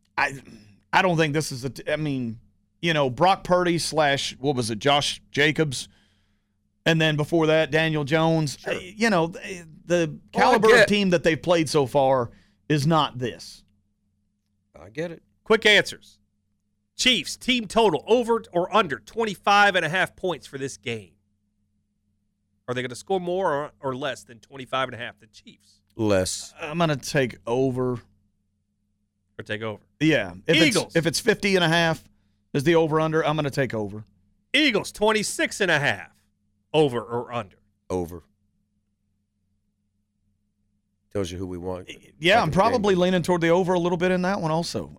I don't think this is Brock Purdy / Josh Jacobs, and then before that, Daniel Jones. Sure. The caliber of team that they've played so far is not this. I get it. Quick answers. Chiefs, team total, over or under 25.5 points for this game. Are they going to score more or less than 25.5, the Chiefs? Less. I'm going to take over. Or take over? Yeah. Eagles. If it's 50.5 is the over-under, I'm going to take over. Eagles, 26.5. Over or under? Over. Tells you who we want. Yeah, I'm probably leaning toward the over a little bit in that one also.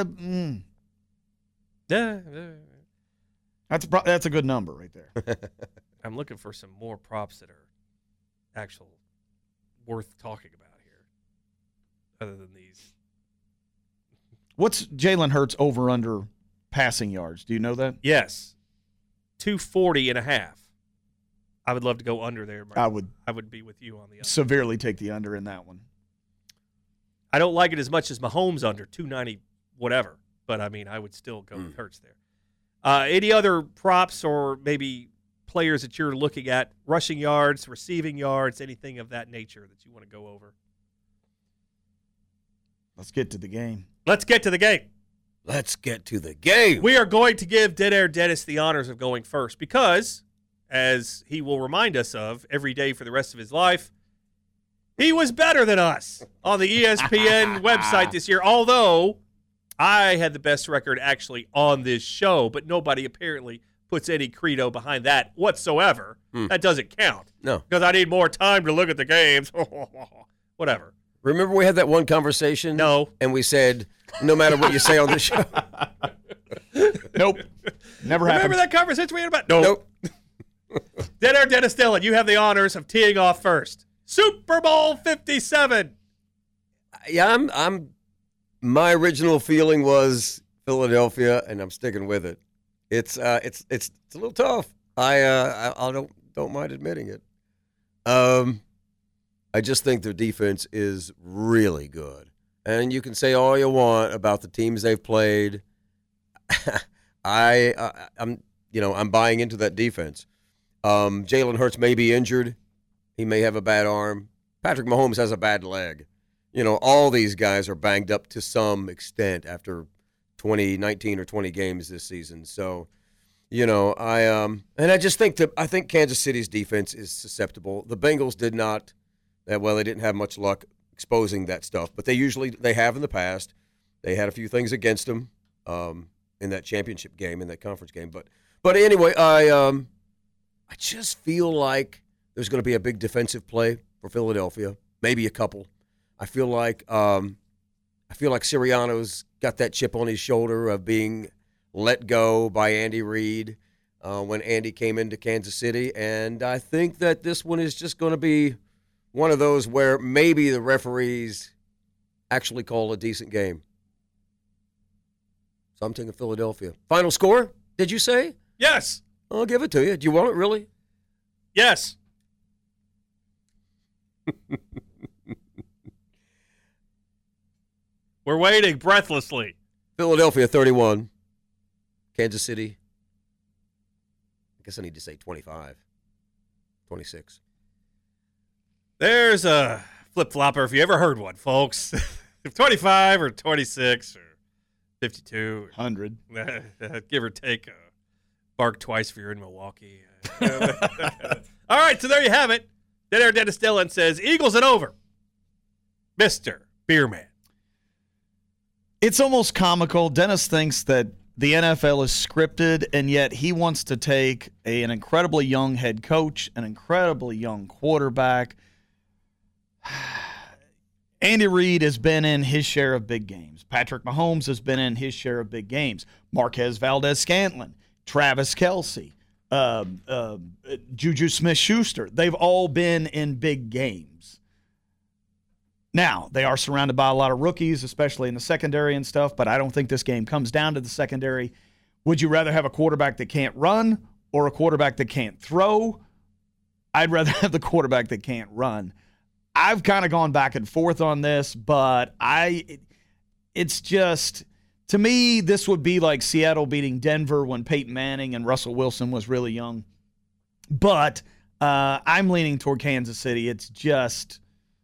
That's a good number right there. I'm looking for some more props that are actual worth talking about here, other than these. What's Jalen Hurts over under passing yards? Do you know that? Yes, 240.5. I would love to go under there. I would be with you on the under. Severely take the under in that one. I don't like it as much as Mahomes under 290 whatever, but I would still go with Hurts there. Any other props or maybe players that you're looking at, rushing yards, receiving yards, anything of that nature that you want to go over? Let's get to the game. Let's get to the game. Let's get to the game. We are going to give Dead Air Dennis the honors of going first because, as he will remind us of every day for the rest of his life, he was better than us on the ESPN website this year, although I had the best record actually on this show, but nobody apparently puts any credo behind that whatsoever. That doesn't count. No. Because I need more time to look at the games. Whatever. Remember we had that one conversation? No. And we said, no matter what you say on the show. Nope. Never happened. Remember that conversation we had about? Nope. Dead Air Dennis Dillon, you have the honors of teeing off first. Super Bowl 57. Yeah, my original feeling was Philadelphia, and I'm sticking with it. It's a little tough. I don't mind admitting it. I just think their defense is really good, and you can say all you want about the teams they've played. I'm buying into that defense. Jalen Hurts may be injured. He may have a bad arm. Patrick Mahomes has a bad leg. All these guys are banged up to some extent after 19 or 20 games this season. So, I just think I think Kansas City's defense is susceptible. The Bengals did not, they didn't have much luck exposing that stuff, but they have in the past. They had a few things against them in that championship game, in that conference game. But anyway, I just feel like there's going to be a big defensive play for Philadelphia, maybe a couple. I feel like Sirianni's got that chip on his shoulder of being let go by Andy Reid when Andy came into Kansas City. And I think that this one is just going to be one of those where maybe the referees actually call a decent game. So I'm taking Philadelphia. Final score, did you say? Yes. I'll give it to you. Do you want it, really? Yes. We're waiting breathlessly. Philadelphia 31. Kansas City. I guess I need to say 25. 26. There's a flip-flopper if you ever heard one, folks. 25 or 26 or 52. 100. Give or take. Bark twice if you're in Milwaukee. All right, so there you have it. Dead Air Dennis Dillon says, Eagles and over. Mr. Beerman. It's almost comical. Dennis thinks that the NFL is scripted, and yet he wants to take an incredibly young head coach, an incredibly young quarterback. Andy Reid has been in his share of big games. Patrick Mahomes has been in his share of big games. Marquez Valdez-Scantling, Travis Kelce, Juju Smith-Schuster. They've all been in big games. Now, they are surrounded by a lot of rookies, especially in the secondary and stuff, but I don't think this game comes down to the secondary. Would you rather have a quarterback that can't run or a quarterback that can't throw? I'd rather have the quarterback that can't run. I've kind of gone back and forth on this, but it's just, to me, this would be like Seattle beating Denver when Peyton Manning and Russell Wilson was really young. But I'm leaning toward Kansas City. It's just,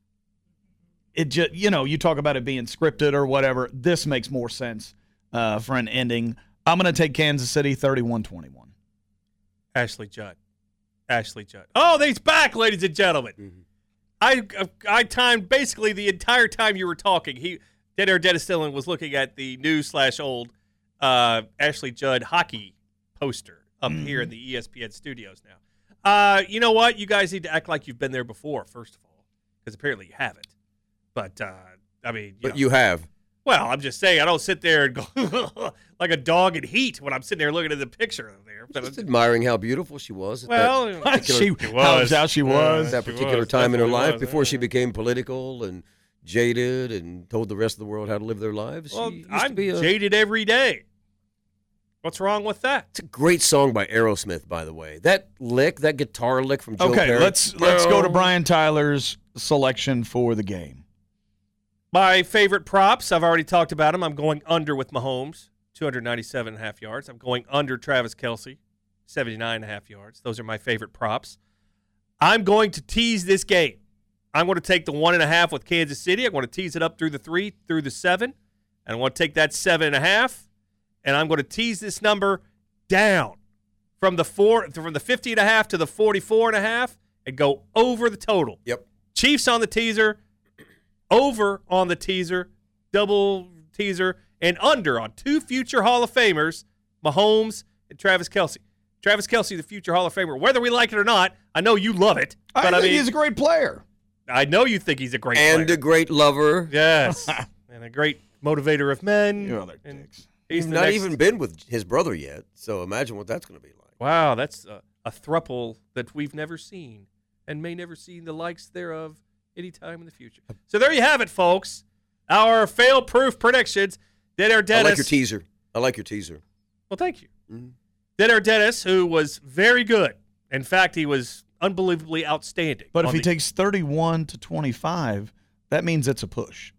you talk about it being scripted or whatever. This makes more sense for an ending. I'm going to take Kansas City 31-21. Ashley Judd. Oh, he's back, ladies and gentlemen. Mm-hmm. I timed basically the entire time you were talking. Dead Air Dennis Dillon was looking at the new/old Ashley Judd hockey poster up here in the ESPN studios now. You know what? You guys need to act like you've been there before, first of all, because apparently you haven't. But, you have. Well, I'm just saying, I don't sit there and go like a dog in heat when I'm sitting there looking at the picture of there. But Just admiring how beautiful she was. Well, how she was. That particular time in her life before she became political and jaded and told the rest of the world how to live their lives. Well, She used I'm to be jaded every day. What's wrong with that? It's a great song by Aerosmith, by the way. That guitar lick from Joe Okay, Perry. let's go to Brian Tyler's selection for the game. My favorite props, I've already talked about them. I'm going under with Mahomes, 297.5 yards. I'm going under Travis Kelce, 79.5 yards. Those are my favorite props. I'm going to tease this game. I'm going to take the 1.5 with Kansas City. I'm going to tease it up through the 3, through the 7. And I want to take that 7.5, and I'm going to tease this number down from the 50.5 to the 44.5 and go over the total. Yep. Chiefs on the teaser, over on the teaser, double teaser, and under on 2 future Hall of Famers, Mahomes and Travis Kelce. Travis Kelce, the future Hall of Famer, whether we like it or not. I know you love it. But I think he's a great player. I know you think he's a great player. And a great lover. Yes. And a great motivator of men. You other And dicks. He's not even been with his brother yet, so imagine what that's going to be like. Wow, that's a throuple that we've never seen and may never see the likes thereof anytime in the future. So there you have it, folks. Our fail-proof predictions. Dead Air Dennis. I like your teaser. Well, thank you. Mm-hmm. Dead Air Dennis, who was very good. In fact, he was unbelievably outstanding. But if he takes 31-25, that means it's a push.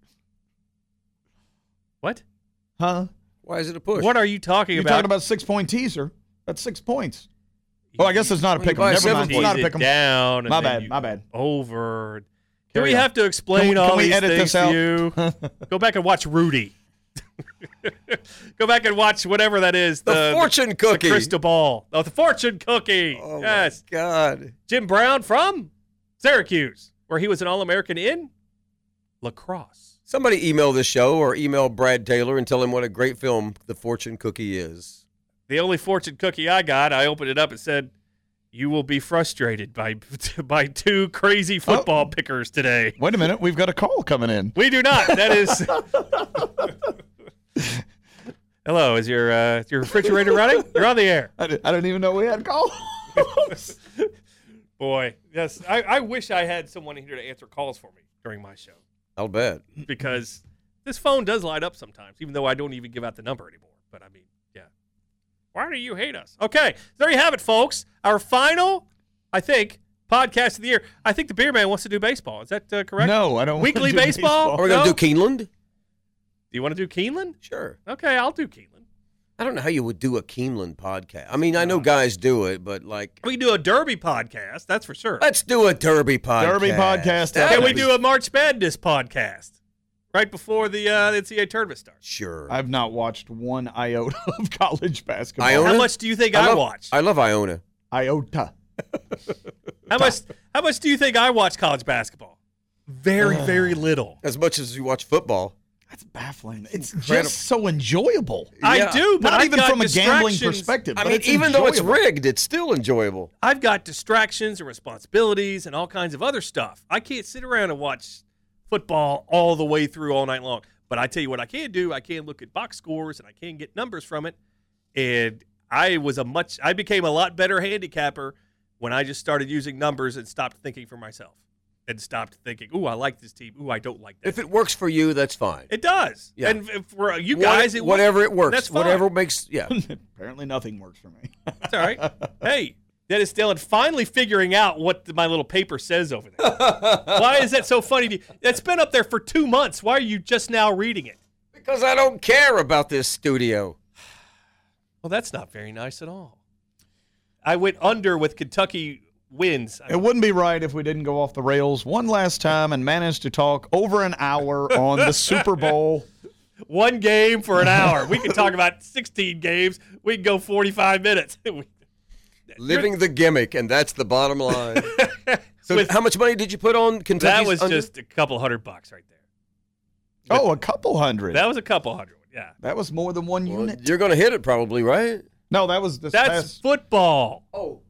What? Huh? Why is it a push? What are you talking You're about? talking about 6-point teaser. That's 6 points. Oh, I guess it's not a pick 'em. buy Never mind. It's not a Tease it pick 'em. down. And My then bad. you My bad. Over. Do Carry we on. have to explain Can all we these edit things this to out? you? Go back and watch Rudy. Go back and watch whatever that is. The fortune cookie. The crystal ball. Oh, the fortune cookie. Oh, yes. my God. Jim Brown from Syracuse, where he was an All-American in lacrosse. Somebody email this show or email Brad Taylor and tell him what a great film The Fortune Cookie is. The only fortune cookie I got, I opened it up and said, "You will be frustrated by 2 crazy football pickers today." Wait a minute. We've got a call coming in. We do not. That is Hello, is your refrigerator running? You're on the air. I didn't even know we had calls. Boy, yes. I wish I had someone here to answer calls for me during my show, I'll bet. because this phone does light up sometimes, even though I don't even give out the number anymore. But I mean, yeah. Why do you hate us? Okay, there you have it, folks. Our final, I think, podcast of the year. I think the Beer Man wants to do baseball. Is that correct? No, I don't. wanna Weekly do baseball? Are we going to do Keeneland? Do you want to do Keeneland? Sure. Okay, I'll do Keeneland. I don't know how you would do a Keeneland podcast. I mean, I know guys do it, but like, We can do a Derby podcast, that's for sure. let's do a Derby podcast. Derby podcast. That Can would we be- do a March Madness podcast right before the NCAA tournament starts? Sure. I've not watched one iota of college basketball. Iona? How much do you think I watched? I love Iona. Iota. How much do you think I watch college basketball? Very, very little. As much as you watch football. That's baffling. It's incredible. just so enjoyable. I Yeah. do, but Not I've even got from a gambling distractions. perspective. I but mean, it's even though it's enjoyable. rigged, it's still enjoyable. I've got distractions and responsibilities and all kinds of other stuff. I can't sit around and watch football all the way through all night long. But I tell you what I can do. I can look at box scores and I can get numbers from it. And I became a lot better handicapper when I just started using numbers and stopped thinking for myself. And stopped thinking, ooh, I like this team. Ooh, I don't like that. If it works for you, that's fine. It does. Yeah. And for you guys, whatever it works. That's fine. Whatever makes, yeah. Apparently nothing works for me. It's all right. Hey, Dennis Dillon finally figuring out what my little paper says over there. Why is that so funny to you? It's been up there for 2 months. Why are you just now reading it? Because I don't care about this studio. Well, that's not very nice at all. I went under with Kentucky wins. It wouldn't be right if we didn't go off the rails one last time and manage to talk over an hour on the Super Bowl. One game for an hour. We could talk about 16 games. We can go 45 minutes. Living the gimmick, and that's the bottom line. So how much money did you put on Kentucky? That was just a couple $100 right there. Oh, a couple hundred. That was a couple hundred. Yeah. That was more than one Well, unit. you're going to hit it probably, right? No, that was this That's past. football.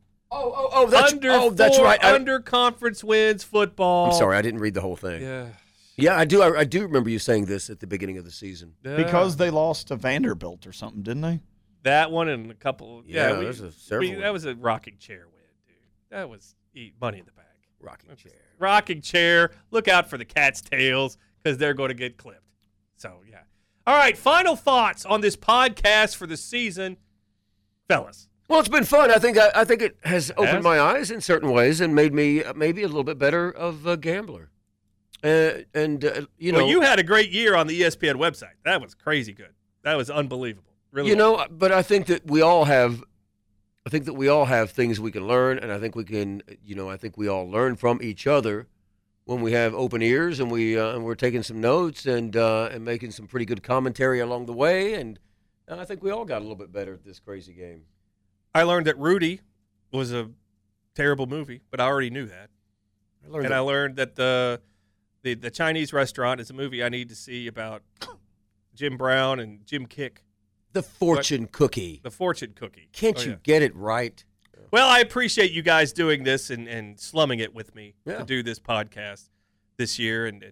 That's right. Under conference wins football. I'm sorry, I didn't read the whole thing. Yeah. Yeah, I do. I do remember you saying this at the beginning of the season. Because they lost to Vanderbilt or something, didn't they? that one and a couple. Yeah, we, there's several. that was a rocking chair win, dude. That was money in the bag. Rocking chair. Rocking chair. Look out for the cat's tails because they're going to get clipped. So yeah. All right. Final thoughts on this podcast for the season, fellas. Well, it's been fun. I think it has opened my eyes in certain ways and made me maybe a little bit better of a gambler. You know, Well, you had a great year on the ESPN website. That was crazy good. That was unbelievable. Really. you know, but I think that we all have. I think that we all have things we can learn, and I think we can. You know, I think we all learn from each other when we have open ears and we're taking some notes and making some pretty good commentary along the way. And I think we all got a little bit better at this crazy game. I learned that Rudy was a terrible movie, but I already knew that. I learned that the Chinese Restaurant is a movie I need to see about Jim Brown and Jim Kick. The fortune cookie. The fortune cookie. Can't you get it right? Well, I appreciate you guys doing this and slumming it with me to do this podcast this year. And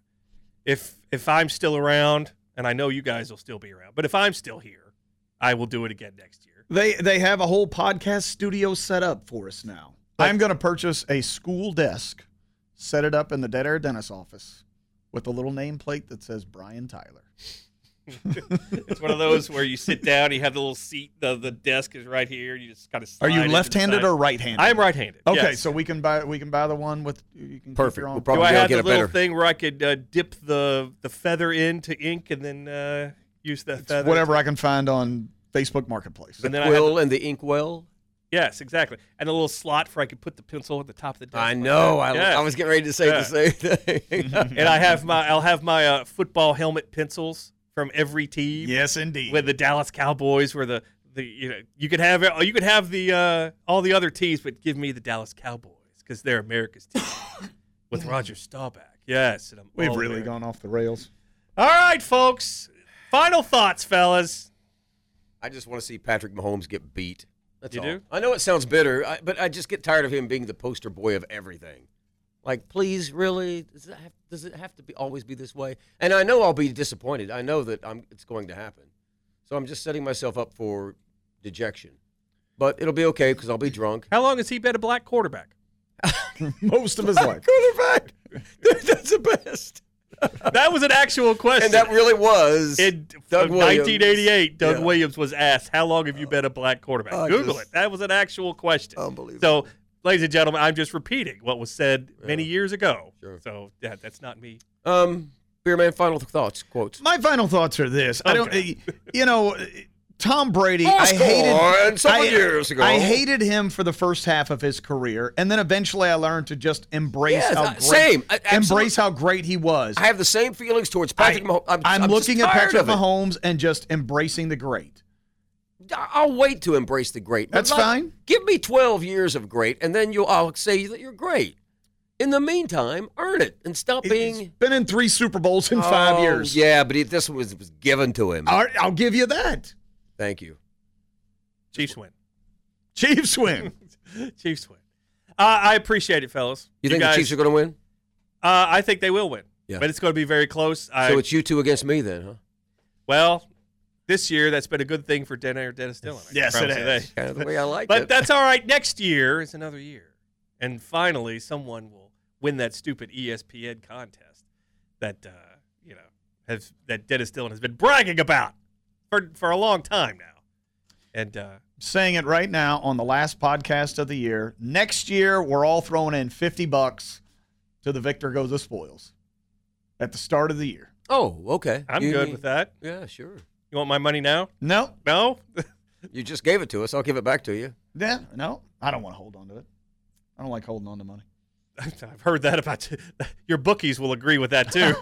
if I'm still around, and I know you guys will still be around, but if I'm still here, I will do it again next year. They have a whole podcast studio set up for us now. I'm going to purchase a school desk, set it up in the Dead Air Dentist office with a little nameplate that says Brian Tyler. It's one of those where you sit down, you have the little seat, the desk is right here, you just kind of slide. Are you it to the left-handed side. or right-handed? I'm right-handed. Okay, yes. so we can buy the one with you can keep Perfect. your own- We'll Do probably I have get the it little better. thing where I could dip the feather into ink and then use that feather? whatever I can find on Facebook Marketplace. And then Quill and the inkwell. Yes, exactly. And a little slot for I could put the pencil at the top of the desk. I like know. that. I Yes. was getting ready to say Yeah. the same thing. And I'll have my football helmet pencils from every team. Yes, indeed. With the Dallas Cowboys, where the you could have the all the other teams, but give me the Dallas Cowboys because they're America's team with Roger Staubach. Yes, and I'm We've all really there. gone off the rails. All right, folks. Final thoughts, fellas. I just want to see Patrick Mahomes get beat. That's You all. do? I know it sounds bitter, but I just get tired of him being the poster boy of everything. Like, please, really? Does it have to be always be this way? And I know I'll be disappointed. I know that it's going to happen. So I'm just setting myself up for dejection. But it'll be okay because I'll be drunk. How long has he been a black quarterback? Most of his life. Quarterback. That's the best. That was an actual question. And that really was in Doug Williams. 1988, Doug Yeah. Williams was asked, how long have you been a black quarterback? Google it. That was an actual question. Unbelievable. So, ladies and gentlemen, I'm just repeating what was said many years ago. Sure. So, yeah, that's not me. Beer Man, final thoughts, quotes. My final thoughts are this. I don't, Okay. Tom Brady, Four I score and several years ago. I hated him for the first half of his career, and then eventually I learned to just embrace Absolutely. how great he was. I have the same feelings towards Patrick Mahomes. I'm just looking at tired Patrick of it. Mahomes and just embracing the great. I'll wait to embrace the great. That's fine. Give me 12 years of great, and then I'll say that you're great. In the meantime, earn it and stop being. He's been in 3 Super Bowls in 5 years. Yeah, but this was given to him. I'll give you that. Thank you. Chiefs win. Chiefs win. Chiefs win. I appreciate it, fellas. You think guys, the Chiefs are going to win? I think they will win. Yeah. But it's going to be very close. So it's you two against me then, huh? Well, this year that's been a good thing for Dennis Dillon. Yes, it is. Kind of the way I like But it. that's all right. Next year is another year. And finally, someone will win that stupid ESPN contest that that Dennis Dillon has been bragging about for a long time now. And Saying it right now on the last podcast of the year. Next year, we're all throwing in $50 to the victor goes the spoils at the start of the year. Oh, okay. I'm good with that. Yeah, sure. You want my money now? No. No? You just gave it to us. I'll give it back to you. Yeah, no. I don't want to hold on to it. I don't like holding on to money. I've heard that about you. Your bookies will agree with that too.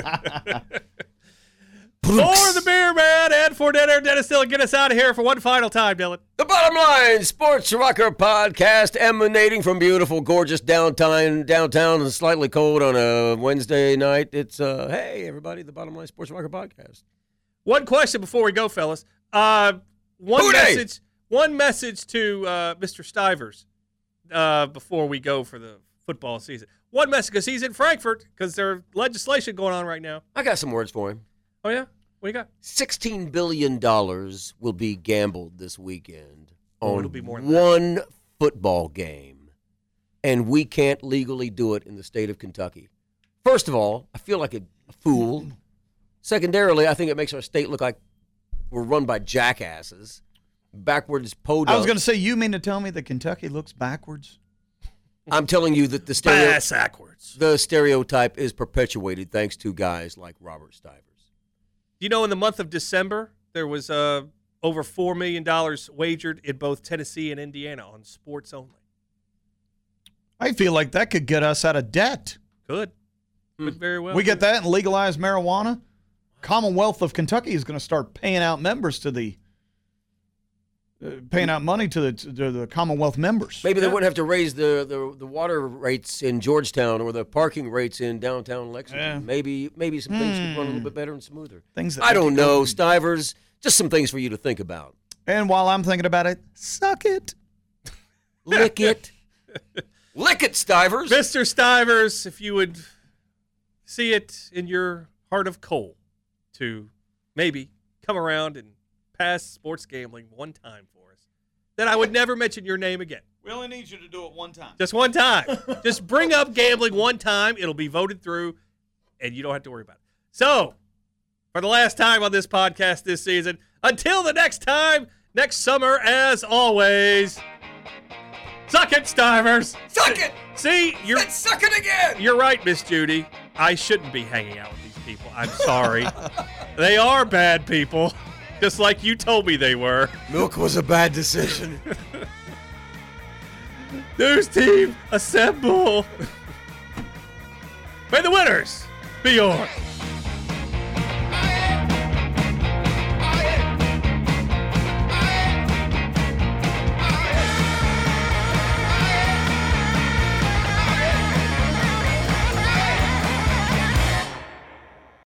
For the Beer Man and for Dennis Dillon, get us out of here for one final time, Dylan. The Bottom Line Sports Rocker Podcast, emanating from beautiful, gorgeous downtown and slightly cold on a Wednesday night. It's, hey, everybody, the Bottom Line Sports Rocker Podcast. One question before we go, fellas. One message to Mr. Stivers before we go for the football season. One message, because he's in Frankfurt, because there's legislation going on right now. I got some words for him. Oh, yeah? What do you got? $16 billion will be gambled this weekend on it'll be more than one football game, and we can't legally do it in the state of Kentucky. First of all, I feel like a fool. Secondarily, I think it makes our state look like we're run by jackasses. Backwards podunk. I was going to say, you mean to tell me that Kentucky looks backwards? I'm telling you that the stereotype is perpetuated thanks to guys like Robert Stivers. You know, in the month of December, there was over $4 million wagered in both Tennessee and Indiana on sports only. I feel like that could get us out of debt. Could very well. We get that and legalize marijuana. Commonwealth of Kentucky is going to start paying out members to the paying out money to the Commonwealth members. Maybe they wouldn't have to raise the water rates in Georgetown or the parking rates in downtown Lexington. Yeah. Maybe some things could run a little bit better and smoother. Things that I don't know, Stivers. Just some things for you to think about. And while I'm thinking about it, suck it. Lick it. Lick it, Stivers. Mr. Stivers, if you would see it in your heart of coal to maybe come around and pass sports gambling one time for us, then I would never mention your name again. We only need you to do it one time. Just one time. Just bring up gambling one time. It'll be voted through, and you don't have to worry about it. So, for the last time on this podcast this season, until the next time, next summer, as always, suck it, Stivers. Suck it. See, Suck it again. you're right, Miss Judy. I shouldn't be hanging out with these people. I'm sorry. They are bad people, just like you told me they were. Milk was a bad decision. News team, assemble. May the winners be yours.